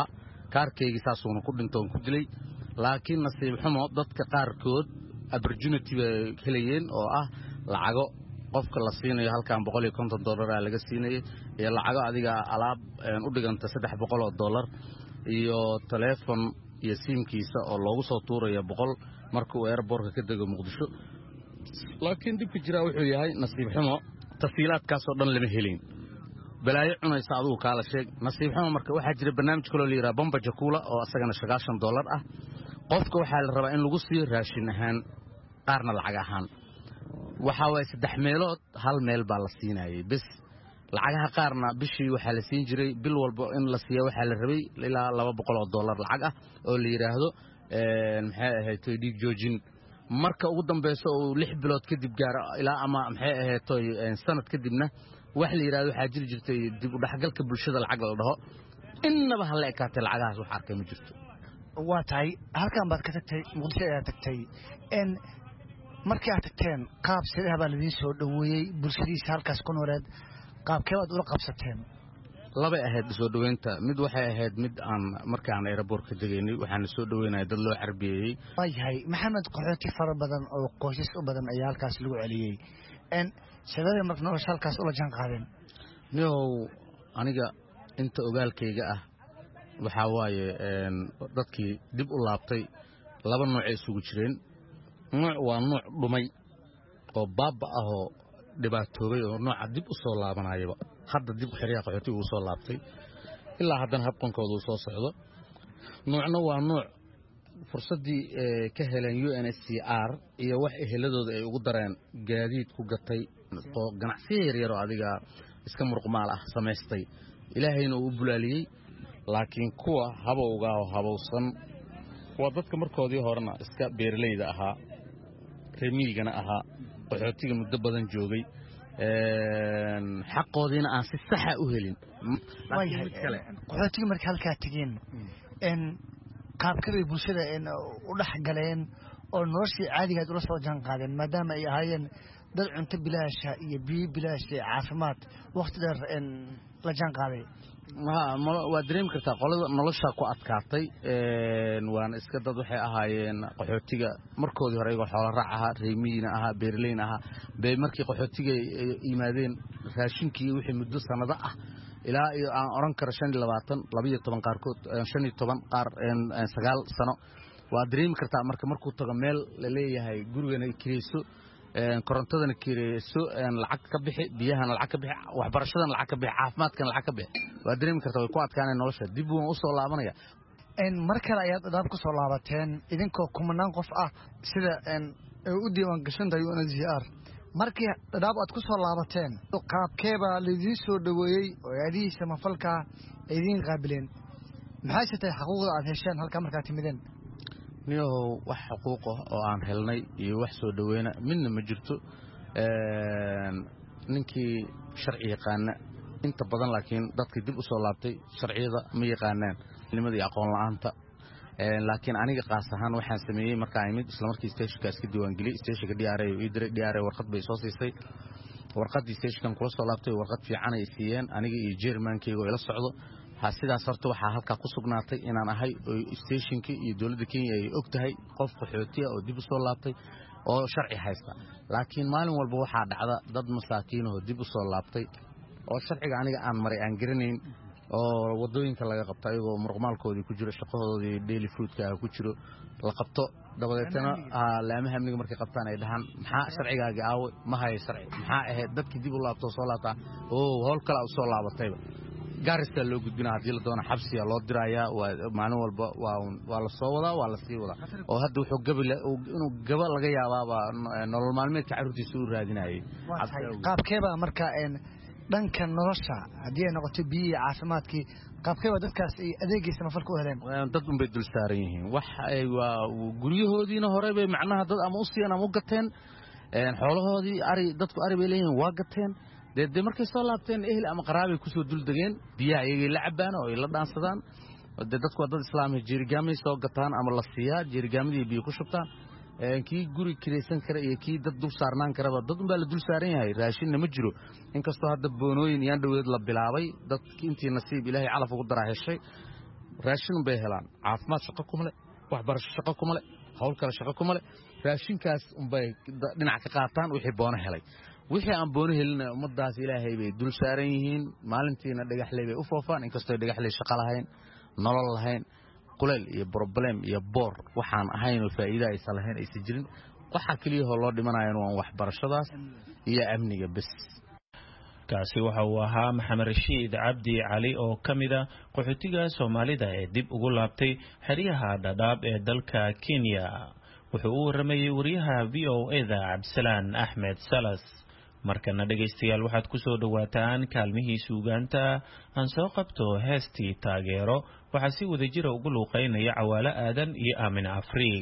kaarkaygii saasuuna ku dhintoon ku dilay laakiin nasiib xumo dadka qaarkood opportunity bay helayeen oo ah lacago qofka la siinayo halkan boqol iyo konton dollar aa laga siinayay iyo lacago adiga alaab u dhiganta saddex boqol oo dollar iyo teleefon iyo siimkiisa oo loogu soo tuurayo boqol marka uu airportka ka dego muqdisho laakiin dibka jiraa wuxuu yahay nasiib xumo tafsiilaadkaasoo dhan lama helin balaayo cunaysa adigu kaala sheeg nasiib xumo marka waxaa jira barnaamij kaloo la yidhaha bomba jakula oo asagana sagaashan dollar ah qofka waxaa la rabaa in lagu siiyo raashin ahaan qaarna lacag ahaan waxaa waaye saddex meelood hal meel baa la siinayay bes lacagaha qaarna bishii waxaa la siin jiray bil walba in la siiya waxaa la rabay ilaa laba boqol oo dollar lacag ah oo la yidhaahdo maxay ahayd dhiig joojin marka ugu dambayso uu lix bilood kadib gaaro ilaa ama maxay ahayd sanad kadibna wax la yidhahdo waxaa jiri jirtay dib u dhexgalka bulshada lacag la dhaho innaba ha la ekaatay lacagahaas wax arkay ma jirto waa tahay halkan baad ka tagtay muqdisho ayaa tagtay n markii aad tagteen qaab sidaha baa ladiin soo dhoweeyey bulshadiisa halkaas ku nooleed qaabkee baad ula qabsateen labay ahayd soo dhoweynta mid waxay ahayd mid aan markaan aeroboortka degaynay waxaana soo dhoweynaya dad loo carbiyeeyey waayahay maxamed qaxooti fara badan oo qoysas u badan ayaa halkaas lagu celiyey n sababay marka nolosha halkaas ula jaan qaadeen niyow aniga inta ogaalkayga ah waxaa waaye dadkii dib u laabtay laba noocay isugu jireen nooc waa nooc dhumay oo baaba ahoo dhibaatoobay oo nooca dib u soo laabanayaba hadda dib xeryaha qaxootiga uu soo laabtay ilaa haddana habqankooda uu soo socdo noocna waa nooc fursaddii ka heleen u n s c r iyo wax eheladooda ay ugu dareen gaadiid ku gatay oo ganacsiya yaryar oo adiga iska muruqmaal ah samaystay ilaahayna uu u bulaaliyey laakiin kuwa habowga oo habowsan waa dadka markoodii horena iska beeralayda ahaa reemiyigana ahaa qaxootiga muddo badan joogay xaqoodiina aan si saxa u helin qaxootiga marka halkaa tegeen qaabkabay bulshada u dhex galeen oo noloshii caadigaad ula soo jaan qaadeen maadaama ay ahaayeen dad cunto bilaasha iyo biyo bilaash iyo caafimaad wakhti dheer la jaan qaaday waa dareemi kartaa qolada nolosha ku adkaatay waana iska dad waxay ahaayeen qaxootiga markoodii hore iyagoo xoolo raac ahaa reemiyina ahaa beeraleyna ahaa bay markii qaxootiga yimaadeen raashinkii wixii muddo sanado ah ilaa iyo aan oran karo shan iyo labaatan labaiyo toban qaarkood shan iyo toban qaar sagaal sano waa dareemi kartaa marka markuu tago meel la leeyahay gurigana kireyso korontadana kireyso lacag ka bixi biyahana lacag ka bixi waxbarashadana lacag ka bixi caafimaadkana lacag ka bixi waa dareemi kartaa way ku adkaaneen nolosha dib waan u soo laabanaya mar kale ayaad dhadhaab ku soo laabateen idinkoo kumanaan qof ah sida u diiwaan gashan tahay u n h r markii dhadhaab aad ku soo laabateen qaabkeebaa laidiin soo dhoweeyey oo aadihii samafalkaa ay idiin qaabileen maxayse tahay xaquuqda aad hesheen halkaa markaad timideen niyahow wax xuquuqa oo aan helnay iyo wax soo dhoweyna midna ma jirto ninkii sharci yaqaana inta badan laakiin dadkii dib u soo laabtay sharciyada ma yaqaanaan nimada iyo aqoon la'aanta laakiin aniga qaas ahaan waxaan sameeyey markaa imid isla markii stationka iska diiwaangeliyey stationka d r ii diray d r warqad bay soo siisay warqaddii stationkan kula soo laabtay warqad fiican ay siiyeen aniga iyo jermankeyga oo ila socdo ha sidaas horta waxaa halkaa ku sugnaatay inaan ahay oo stationkii iyo dowladda kenya ay og tahay qof qaxootiya oo dib u soo laabtay oo sharci haysta laakiin maalin walba waxaa dhacda dad masaakiinahoo dib u soo laabtay oo sharciga aniga aan maray aan garanayn oo waddooyinka laga qabto ayagoo muruqmaalkoodii ku jiro shaqahoodii daily foodka ku jiro la qabto dabadeetana laamaha amniga markay qabtaan ay dhahaan maxaa sharcigaagii aawe ma haya sharci maxaa ahayd dadkii dib u laabtoo soo laabtaa oo howl kale u soo laabatayba gaarisaa loo gudbinaa haddii la doona xabsiya loo dirayaa maalin walba waa la soo wadaa waa la sii wadaa oo hadda wuxuu inuu gaba laga yaabaabaa nolol maalmeedka carruurtiisa u raadinayay qaabkeebaa marka dhanka nolosha haddii ay noqoto biyihii caafimaadkii qaabkeebaa dadkaas ay adeegii samafalka u heleen dad unbay dul saaran yihiin wax waa guryahoodiina hore bay macnaha dad ama u siiyeen ama u gateen xoolahoodii ari dadku ari bay leeyihiin waa gateen dee dee markay soo laabteen ehel ama qaraabay kusoo dul degeen biyaha iyagay la cabaan oo ay la dhaansadaan dee dadku waa dad islaamiya jeerigaamay soo gataan ama la siiyaa jeerigaamadii biyo ku shubtaan kii guri kiraysan kara iyo kii dad dul saarnaan karaba dad unbaa la dul saaran yahay raashinna ma jiro inkastoo hadda boonooyin iyaan dhoweed la bilaabay dadki intii nasiib ilaahay calaf ugu daraa heshay raashin bay helaan caafimaad shaqo kuma leh waxbarasho shaqo kuma leh hawl kale shaqo kuma leh raashinkaas unbay dhinac ka qaataan wixii boono helay wixii aan boono helina ummadaas ilaahay bay dul saaran yihiin maalintiina dhagaxley bay u foofaan inkastoo dhagaxley shaqo lahayn nolol lahayn kuleel iyo problem iyo boor waxaan ahayn oo faa'iido aysan lahayn aysan jirin waxa kaliya oo loo dhimanayo waa waxbarashadaas iyo amniga bas kaasi waxa uu ahaa Maxamed Rashiid Cabdi Cali oo kamida qaxootiga Soomaalida ee dib ugu laabtay xeryaha Dadaab ee dalka Kenya wuxuu u waramayay wariyaha V O A-da Cabdisalaan Axmed Salas markana dhageystayaal waxaad ku soo dhawaataan kaalmihii suugaanta aan soo qabto heestii taageero waxa si wada jira ugu luuqeynaya Cawaale Aadan iyo Aamin Afriig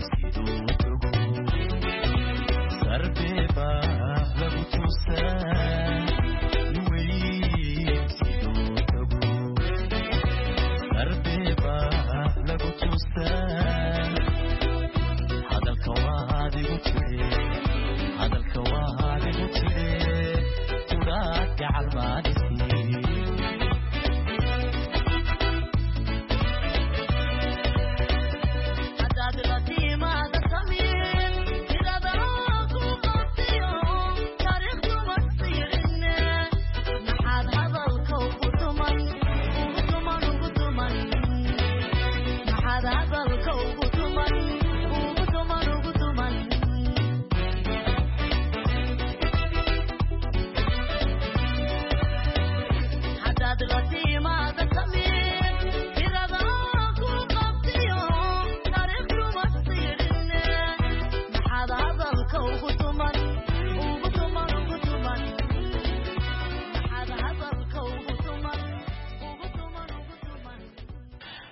Sarbe ba lagu tusa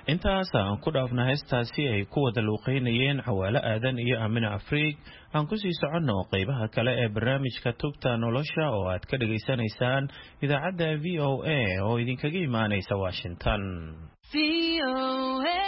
intaas aan ku dhaafna heestaasi ay ku wada luuqeynayeen Cawaale Aadan iyo Aamina Afriig aan ku sii soconno qaybaha kale ee barnaamijka Tubta Nolosha oo aad ka dhageysanaysaan idaacadda V O A oo idinkaga imaanaysa Washington. V O A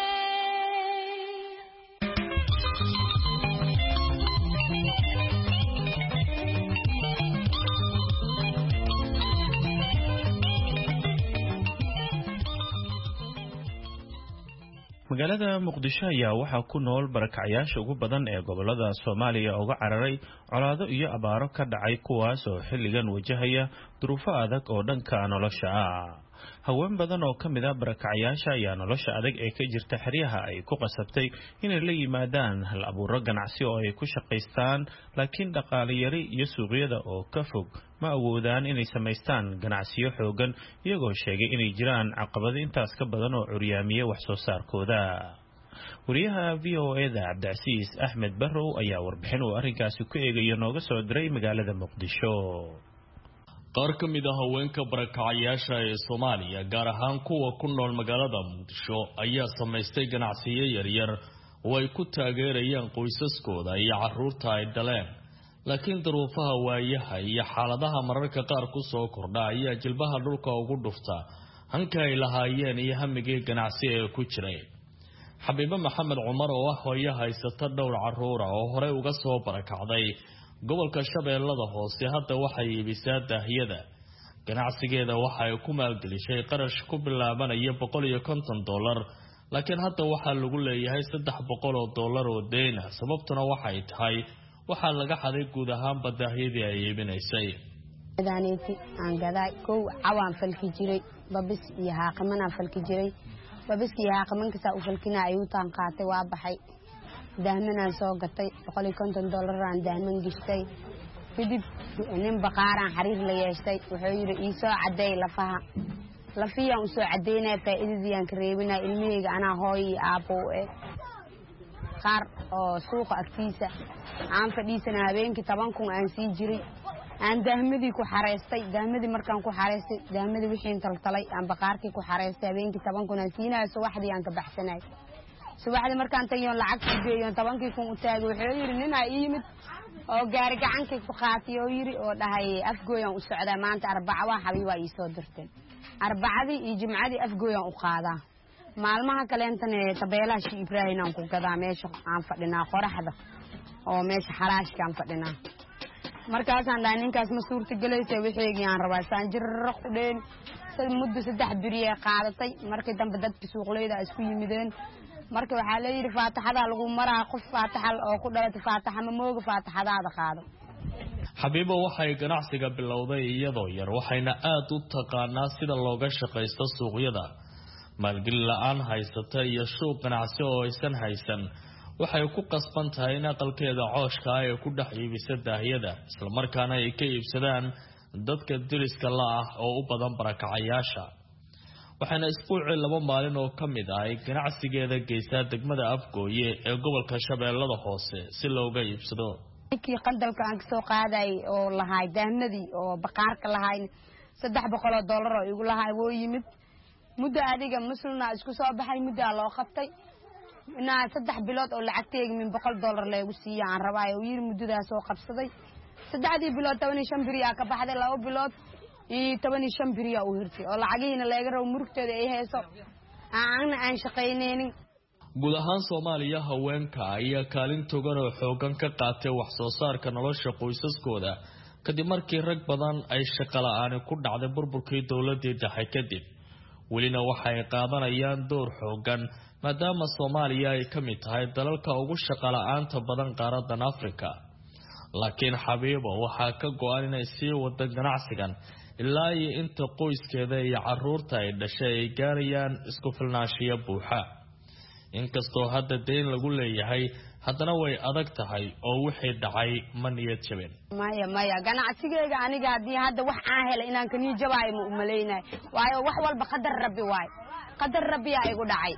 magaalada Muqdisho ayaa waxaa ku nool barakacayaasha ugu badan ee gobolada Soomaaliya uga cararay colaado iyo abaaro ka dhacay kuwaas oo xilligan wajahaya duruufo adag oo dhanka nolosha ah. haween badan oo kamid ah barakacayaasha ayaa nolosha adag ee ka jirta xeryaha ay ku qasabtay inay la yimaadaan hal abuuro ganacsi oo ay ku shaqaystaan, laakiin dhaqaale yari iyo suuqyada oo ka fog ma awoodaan inay samaystaan ganacsiyo xoogan, iyagoo sheegay inay jiraan caqabado intaas ka badan oo curyaamiye wax soo saarkooda. wariyaha V O A-da Cabdicasiis Axmed Barrow ayaa warbixin uu arrinkaasi ku eegayo nooga soo diray magaalada Muqdisho. qaar ka mid ah haweenka barakacayaasha ee Soomaaliya gaar ahaan kuwa ku nool magaalada Muqdisho ayaa samaystay ganacsiyo yaryar oo ay ku taageerayaan qoysaskooda iyo carruurta ay dhaleen, laakiin duruufaha waayaha iyo xaaladaha mararka qaar ku soo kordha ayaa jilbaha dhulka ugu dhufta hanka ay lahaayeen iyo hamigii ganacsi ee ku jiray. Xabiibo Maxamed Cumar oo ah hooyo haysata dhowr carruur ah oo horey uga soo barakacday gobolka Shabeellada Hoose hadda waxay iibisaa daahiyada. ganacsigeeda waxa ay ku maalgelisay qarash ku bilaabanaya boqol iyo konton dollar, laakiin hadda waxaa lagu leeyahay saddex boqol oo dollar oo deyn ah. sababtuna waxay tahay waxaa laga xaday guud ahaan badaahiyadii ay iibinaysay. daaniti aan gaday kow cawaan falki jiray babis iyo haaqaman aan falki jiray babis iyo haaqaman kasta u falkina ayuu taan qaatay waa baxay. dahman aan soo gatay boqol iyo konton dollar aan dahman gishtay. kadib nin baqaaraan xariir la yeeshay wuxuu yiri ii soo cadeey lafaha lafiyaan u soo cadeynaa faa'iidadii aan ka reebinaa ilmahayga anaa hooy iyo aabbo ee qaar oo suuqa agtiisa aan fadhiisana habeenkii toban kun aan sii jiray aan dahmadii ku xareystay. dahmadii markaan ku xareystay dahmadii wixii taltalay aan baqaarkii ku xareystay habeenkii toban kun aan siinaa subaxdii aan ka baxsanay. subaxdii markaan tagiyo lacag ku geeyo tobankii kun u taagay wuxuu yiri nin ay yimid oo gaari gacankii ku qaatay oo yiri oo dhahay afgooyan u socdaa maanta arbaca waa xabiiba ii soo dirtay. arbacadii iyo jimcadii afgooyan u qaadaa. maalmaha kaleentana tabeelaha Sheekh Ibraahim aan ku gadaa meesha aan fadhinaa qoraxda oo meesha xalaashka aan fadhinaa. markaasaan dhahay ninkaas ma suurta galeysay wixii aan rabaa saan jirro ku dheen sad muddo saddex biriye qaadatay. markii dambe dadka suuqleyda isku yimideen marka waxaa la yiri faataxada lagu maraa qof faataxal oo ku dhalatay faataxa ma mooga faataxadaada qaado. Xabiibo waxay ganacsiga bilowday iyadoo yar waxayna aad u taqaanaa sida looga shaqeysto suuqyada. maalgelin la'aan haysata iyo suuq ganacsi oo aysan haysan waxay ku qasban tahay in aqalkeeda cooshka ay ku dhex iibisa daahiyada isla markaana ay ka iibsadaan dadka diriska la ah oo u badan barakacayaasha. waxaana isbuucii laba maalin oo ka mid ah ay ganacsigeeda geysaa degmada Afgooye ee gobolka Shabeellada Hoose si looga iibsado. kii qandalka aan soo qaaday oo lahaay dahmadii oo baqaarka lahayn saddex boqol oo dollar oo igu lahaay woo yimid muddo adiga muslina isku soo baxay muddo loo qabtay inaa saddex bilood oo lacagteega min boqol dollar leegu siiyo aan rabay oo yiri muddadaas soo qabsaday. saddexdii bilood toban iyo shan biriya ka baxday laba bilood iyo toban iyo shan biriya u hirtay oo lacagiina leega raaw murugteeda ay hayso aan aan shaqayneenin. guud ahaan Soomaaliya haweenka ayaa kaalin togan oo xoogan ka qaatay wax soo saarka nolosha qoysaskooda kadib markii rag badan ay shaqo la'aan ku dhacday burburkii dawladda dhexe kadib. welina waxay qaadanayaan door xoogan maadaama Soomaaliya ay ka mid tahay dalalka ugu shaqo la'aanta badan qaaraddan Afrika. laakiin Xabiibo waxaa ka go'an inay sii wado ganacsigan ilaa iyo inta qoyskeeda iyo carruurta ay dhashay ay gaarayaan isku filnaanshiyo buuxa. inkastoo hadda deyn lagu leeyahay haddana way adag tahay oo wixii dhacay ma niyad jabin. maya maya ganacsigeega aniga haddii hadda wax aan helay inaan ka niyad jabaayo ma umaleynay waayo wax walba qadar rabbi waayo qadar rabbi aa igu dhacay.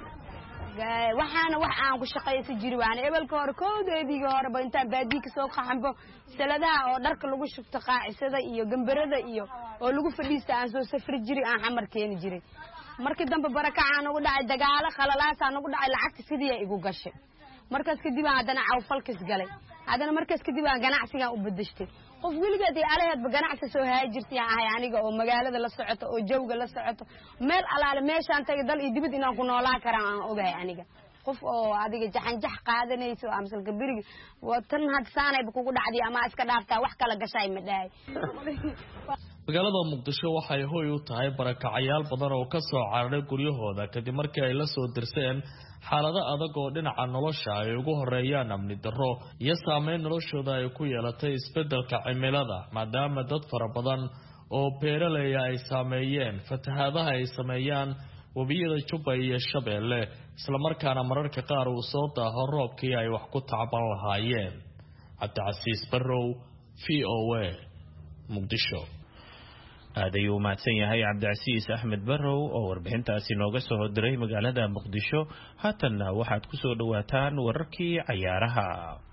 waxaana wax aan ku shaqaysan jiri waan ebalka hore koodeedii hore ba intaan baadii ka soo qaxanbo saladaha oo dharka lagu shubto qaacisada iyo gambarada iyo oo lagu fadhiista aan soo safri jiri aan xamar keeni jiray. markii dambe barakacaan ugu dhacay dagaalo khalalaasaan ugu dhacay lacagta sidii ay igu gashay markaas kadib aan haddana cawfalkis galay haddana markaas kadib aan ganacsigaan u bedeshtay qof weligeed iyo alaheedba ganacsi soo haay jirtay ahay aniga oo magaalada la socoto oo jawga la socoto meel alaale meeshaan tagay dal iyo dibad inaan ku noolaa karaan aan ogahay aniga qof oo adiga jaxanjax qaadanayso amsalka biriga tan had saanayba kugu dhacday ama iska dhaaftaa wax kala gashay ma dhahay magaalada muqdisho waxay hoy u tahay barakacayaal badan oo ka soo cararay guryahooda kadib markii ay la soo dirseen xaalado adag oo dhinaca nolosha ay ugu horeeyaan amni darro iyo saameyn noloshooda ay ku yeelatay isbeddelka cimilada maadaama dad fara badan oo beeraley ay saameeyeen fatahaadaha ay sameeyaan webiyada Jubba iyo Shabeelle isla markaana mararka qaar uu soo daaho roobkii ay wax ku tacban lahaayeen. Cabdicasiis Barrow, V O A, Muqdisho. aadayu mahadsan yahay Cabdicasiis Axmed Barrow oo warbixintaasi nooga soo diray magaalada Muqdisho. Haatanna waxaad ku soo dhawaataan wararkii ciyaaraha.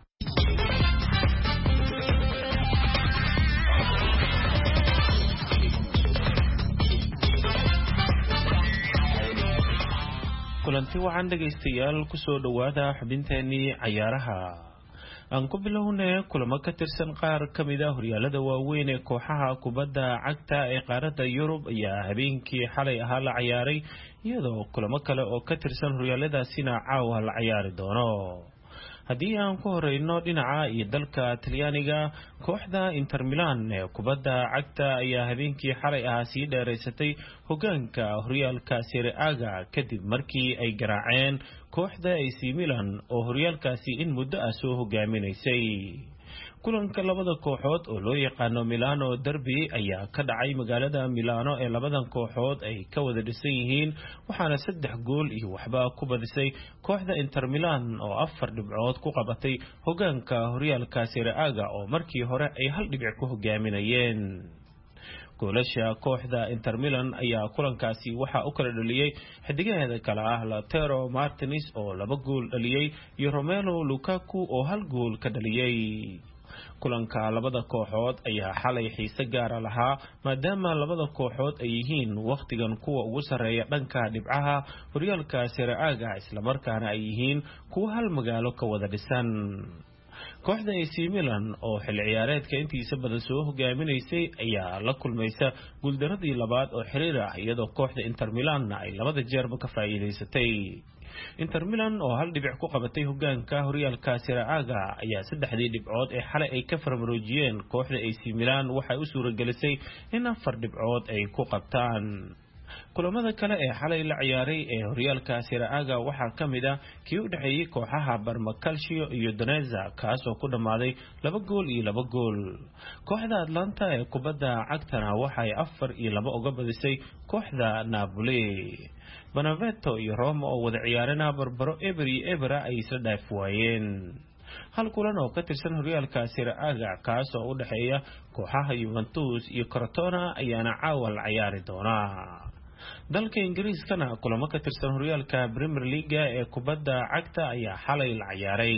kulanti waxaan dhageystayaal ku soo dhawaada xubinteennii ciyaaraha. aan ku bilownay kulamo ka tirsan qaar ka mid ah horyaalada waaweyn ee kooxaha kubadda cagta ee qaaradda Yurub ayaa habeenkii xalay ahaa la ciyaaray iyadoo kulamo kale oo ka tirsan horyaaladaasina caawa la ciyaari doono. haddii aan ku horeyno dhinaca iyo dalka Talyaaniga kooxda Inter Milan ee kubadda cagta ayaa habeenkii xalay ahaa sii dheereysatay hogaanka horyaalka Serie A kadib markii ay garaaceen kooxda A C Milan oo horyaalkaasi in muddo ah soo hogaaminaysay. kulanka labada kooxood oo loo yaqaano Milano Derby ayaa ka dhacay magaalada Milano ee labadan kooxood ay ka wada dhisan yihiin waxaana saddex gool iyo waxba ku badisay kooxda Inter Milan oo afar dhibcood ku qabatay hogaanka horyaalka Serie A oo markii hore ay hal dhibic ku hogaaminayeen. goolasha kooxda Inter Milan ayaa kulankaasi waxa uu kala dhaliyay xidigaheeda kala ah Lautaro Martinez oo laba gool dhaliyay iyo Romelu Lukaku oo hal gool ka dhaliyay. kulanka labada kooxood ayaa xalay xiise gaar ah lahaa maadaama labada kooxood ay yihiin waqtigan kuwa ugu sareeya dhanka dhibcaha horyaalka Serie A isla markaana ay yihiin kuwa hal magaalo ka wada dhisan. kooxda A C Milan oo xil ciyaareedka intiisa badan soo hogaaminaysay ayaa la kulmaysa guuldaradii labaad oo xiriir ah iyadoo kooxda Inter Milan ay labada jeerba ka faa'iideysatay. Inter Milan oo hal dhibic ku qabatay hogaanka horyaalka Serie A ayaa saddexdii dhibcood ee xalay ay ka farmaroojiyeen kooxda A C Milan waxay u suuragelisay in afar dhibcood ay ku qabtaan. kulamada kale ee xalay la ciyaaray ee horyaalka Serie A waxaa ka mid ah kii u dhaxeeyay kooxaha Parma Calcio iyo Doneza kaas oo ku dhamaaday laba gool iyo laba gool. kooxda Atlanta ee kubadda cagtana waxay afar iyo laba uga badisay kooxda Napoli. Benevento iyo Roma oo wada ciyaarana barbaro eber iyo eber ay isla dhaaf waayeen. hal kulan oo ka tirsan horyaalka Serie A kaas oo u dhaxeeya kooxaha Juventus iyo Crotone ayaana caawa la ciyaari doona. dalka Ingiriiskana kulamo ka tirsan horyaalka Premier League ee kubadda cagta ayaa xalay la ciyaaray.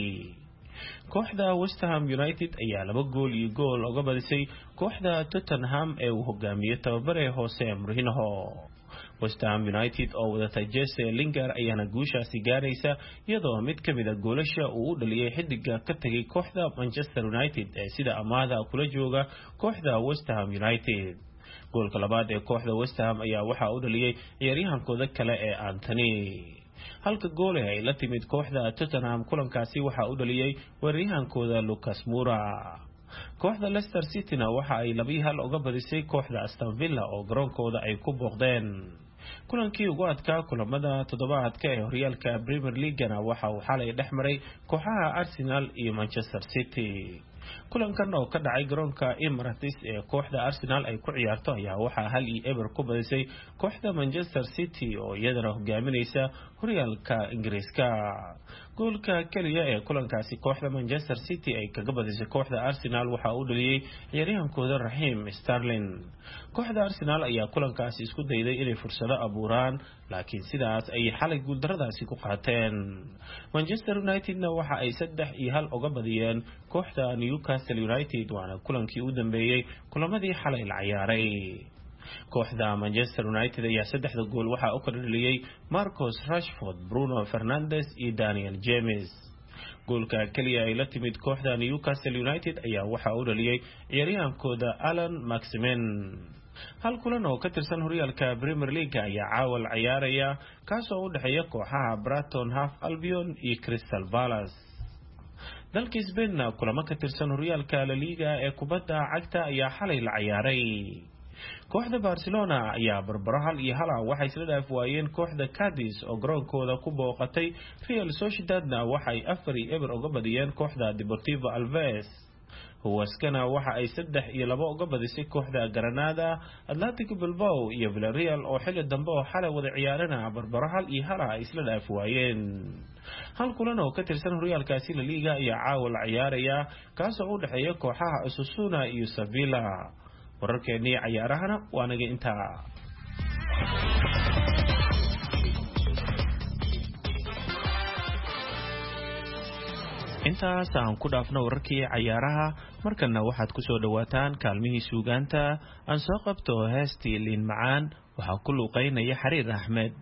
kooxda West Ham United ayaa laba gool iyo gool uga badisay kooxda Tottenham ee uu hogaamiyo tababare Jose Mourinho. West Ham United oo wadata Jesse Lingard ayaana guushaasi gaaraysa iyadoo mid ka mid ah goolasha uu u dhaliyay xidiga ka tagay kooxda Manchester United ee sida amaahda kula jooga kooxda West Ham United. goolka labaad ee kooxda West Ham ayaa waxa uu dhaliyay ciyaaryahankooda kale ee Anthony. halka gool ay la timid kooxda Tottenham kulankaasi waxa uu dhaliyay weeraryahankooda Lucas Moura. kooxda Leicester City-na waxa ay laba hal uga badisay kooxda Aston Villa oo garoonkooda ay ku booqdeen. kulankii ugu adkaa kulamada toddobaadka ee horyaalka Premier League-na waxa uu xalay dhex maray kooxaha Arsenal iyo Manchester City. kulankan oo ka dhacay garoonka Emirates ee kooxda Arsenal ay ku ciyaarto ayaa waxa hal iyo eber ku badisay kooxda Manchester City oo iyadana hogaaminaysa horyaalka Ingiriiska. goolka kaliya ee kulankaasi kooxda Manchester City ay kaga badisay kooxda Arsenal waxa uu dhaliyay ciyaaryahankooda Raheem Sterling. kooxda Arsenal ayaa kulankaasi isku dayday inay fursado abuuraan laakiin sidaas ay xalay guuldaradaasi ku qaateen. Manchester United-na waxa ay saddex iyo hal uga badiyeen kooxda Newcastle United waana kulankii u dambeeyay kulamadii xalay la ciyaaray. kooxda Manchester United ayaa saddexda gool waxaa u kala dhaliyay Marcus Rashford, Bruno Fernandes iyo Daniel James. goolka kaliya ay la timid kooxda Newcastle United ayaa waxaa u dhaliyay ciyaaryahankooda Alan Maximin. hal kulan oo ka tirsan horyaalka Premier League ayaa caawal ciyaaraya kaas oo u dhaxeeya kooxaha Brighton Hove Albion iyo Crystal Palace. dalka Spain kulamo ka tirsan horyaalka La Liga ee kubadda cagta ayaa xalay la ciyaaray. kooxda Barcelona ayaa barbaro hal iyo hal waxay isla dhaaf waayeen kooxda Cadiz oo garoonkooda ku booqatay. Real Sociedadna waxay afar iyo eber uga badiyeen kooxda Deportivo Alaves. Huwaskana waxa ay saddex iyo laba uga badisay kooxda Granada. Atletico Bilbao iyo Villarreal oo xilli dambe oo xalay wada ciyaarana barbaro hal iyo hal ay isla dhaaf waayeen. hal kulan oo ka tirsan horyaalkaasi La Liga ayaa caawal ciyaaraya kaas oo u dhaxeeya kooxaha Osasuna iyo Sevilla. wararkeennii ciyaarahana waa naga intaa. intaas aan ku dhaafno wararkii ciyaaraha markana waxaad ku soo dhawaataan kaalmihii suugaanta aan soo qabto heestii liin macaan waxaa ku luuqeynaya Xariir Axmed.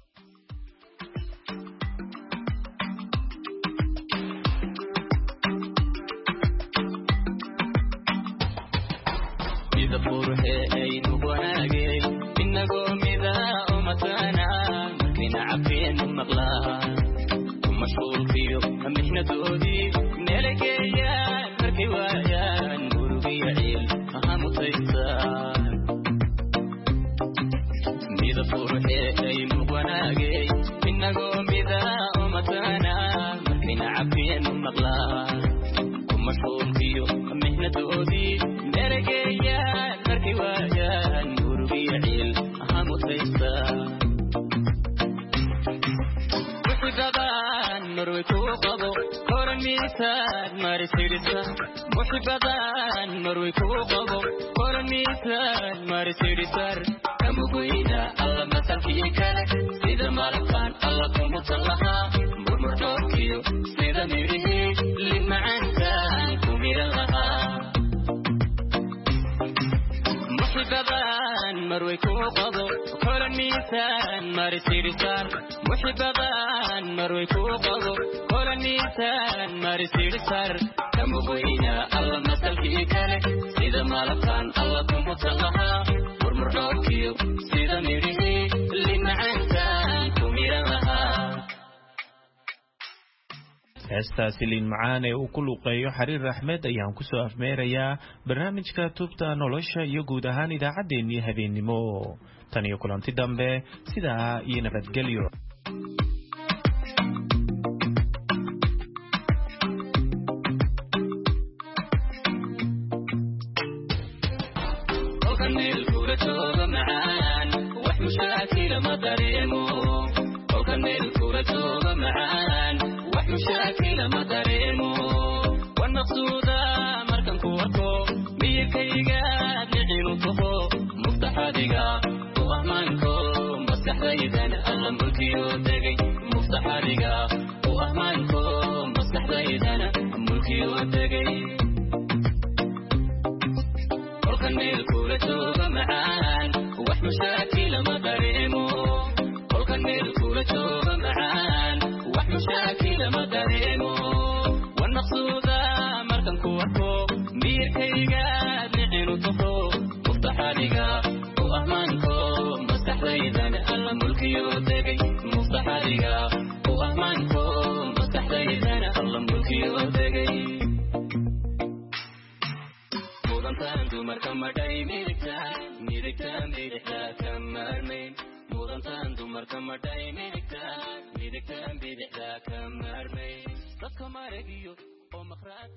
heestaasi liin macaan ee uu ku luuqeeyo Xariir Axmed ayaan ku soo afmeerayaa barnaamijka tubta nolosha iyo guud ahaan idaacaddeenii habeenimo. tan iyo kulanti dambe sidaa iyo nabadgelyo. مشاكل ما دريمو والمقصود مركن كوكو بيكيغا نعينو تخو مفتاح ديغا وأهمانكو مسكح زيدان ألم بلكيو دقي مفتاح ديغا وأهمانكو مسكح زيدان ملكيو دقي وكان ميلكو لتوبة معان وح مشاكل ما دريمو وكان ميلكو لتوبة معان مشاكل ما دريمو والمقصود مركن كوكو بيكيغا نعينو تخو مفتاح ديغا وأهمانكو مسكح زيدان ألم بلكيو دقي مفتاح ديغا وأهمانكو مسكح زيدان ألم بلكيو دقي مودان دمر كما داي ميركتا ميركتا ميركتا كمارمين مودان دمر كما داي ميركتا ميركتا بيدحدا كمارمين dadka mareegiyo oo maqraad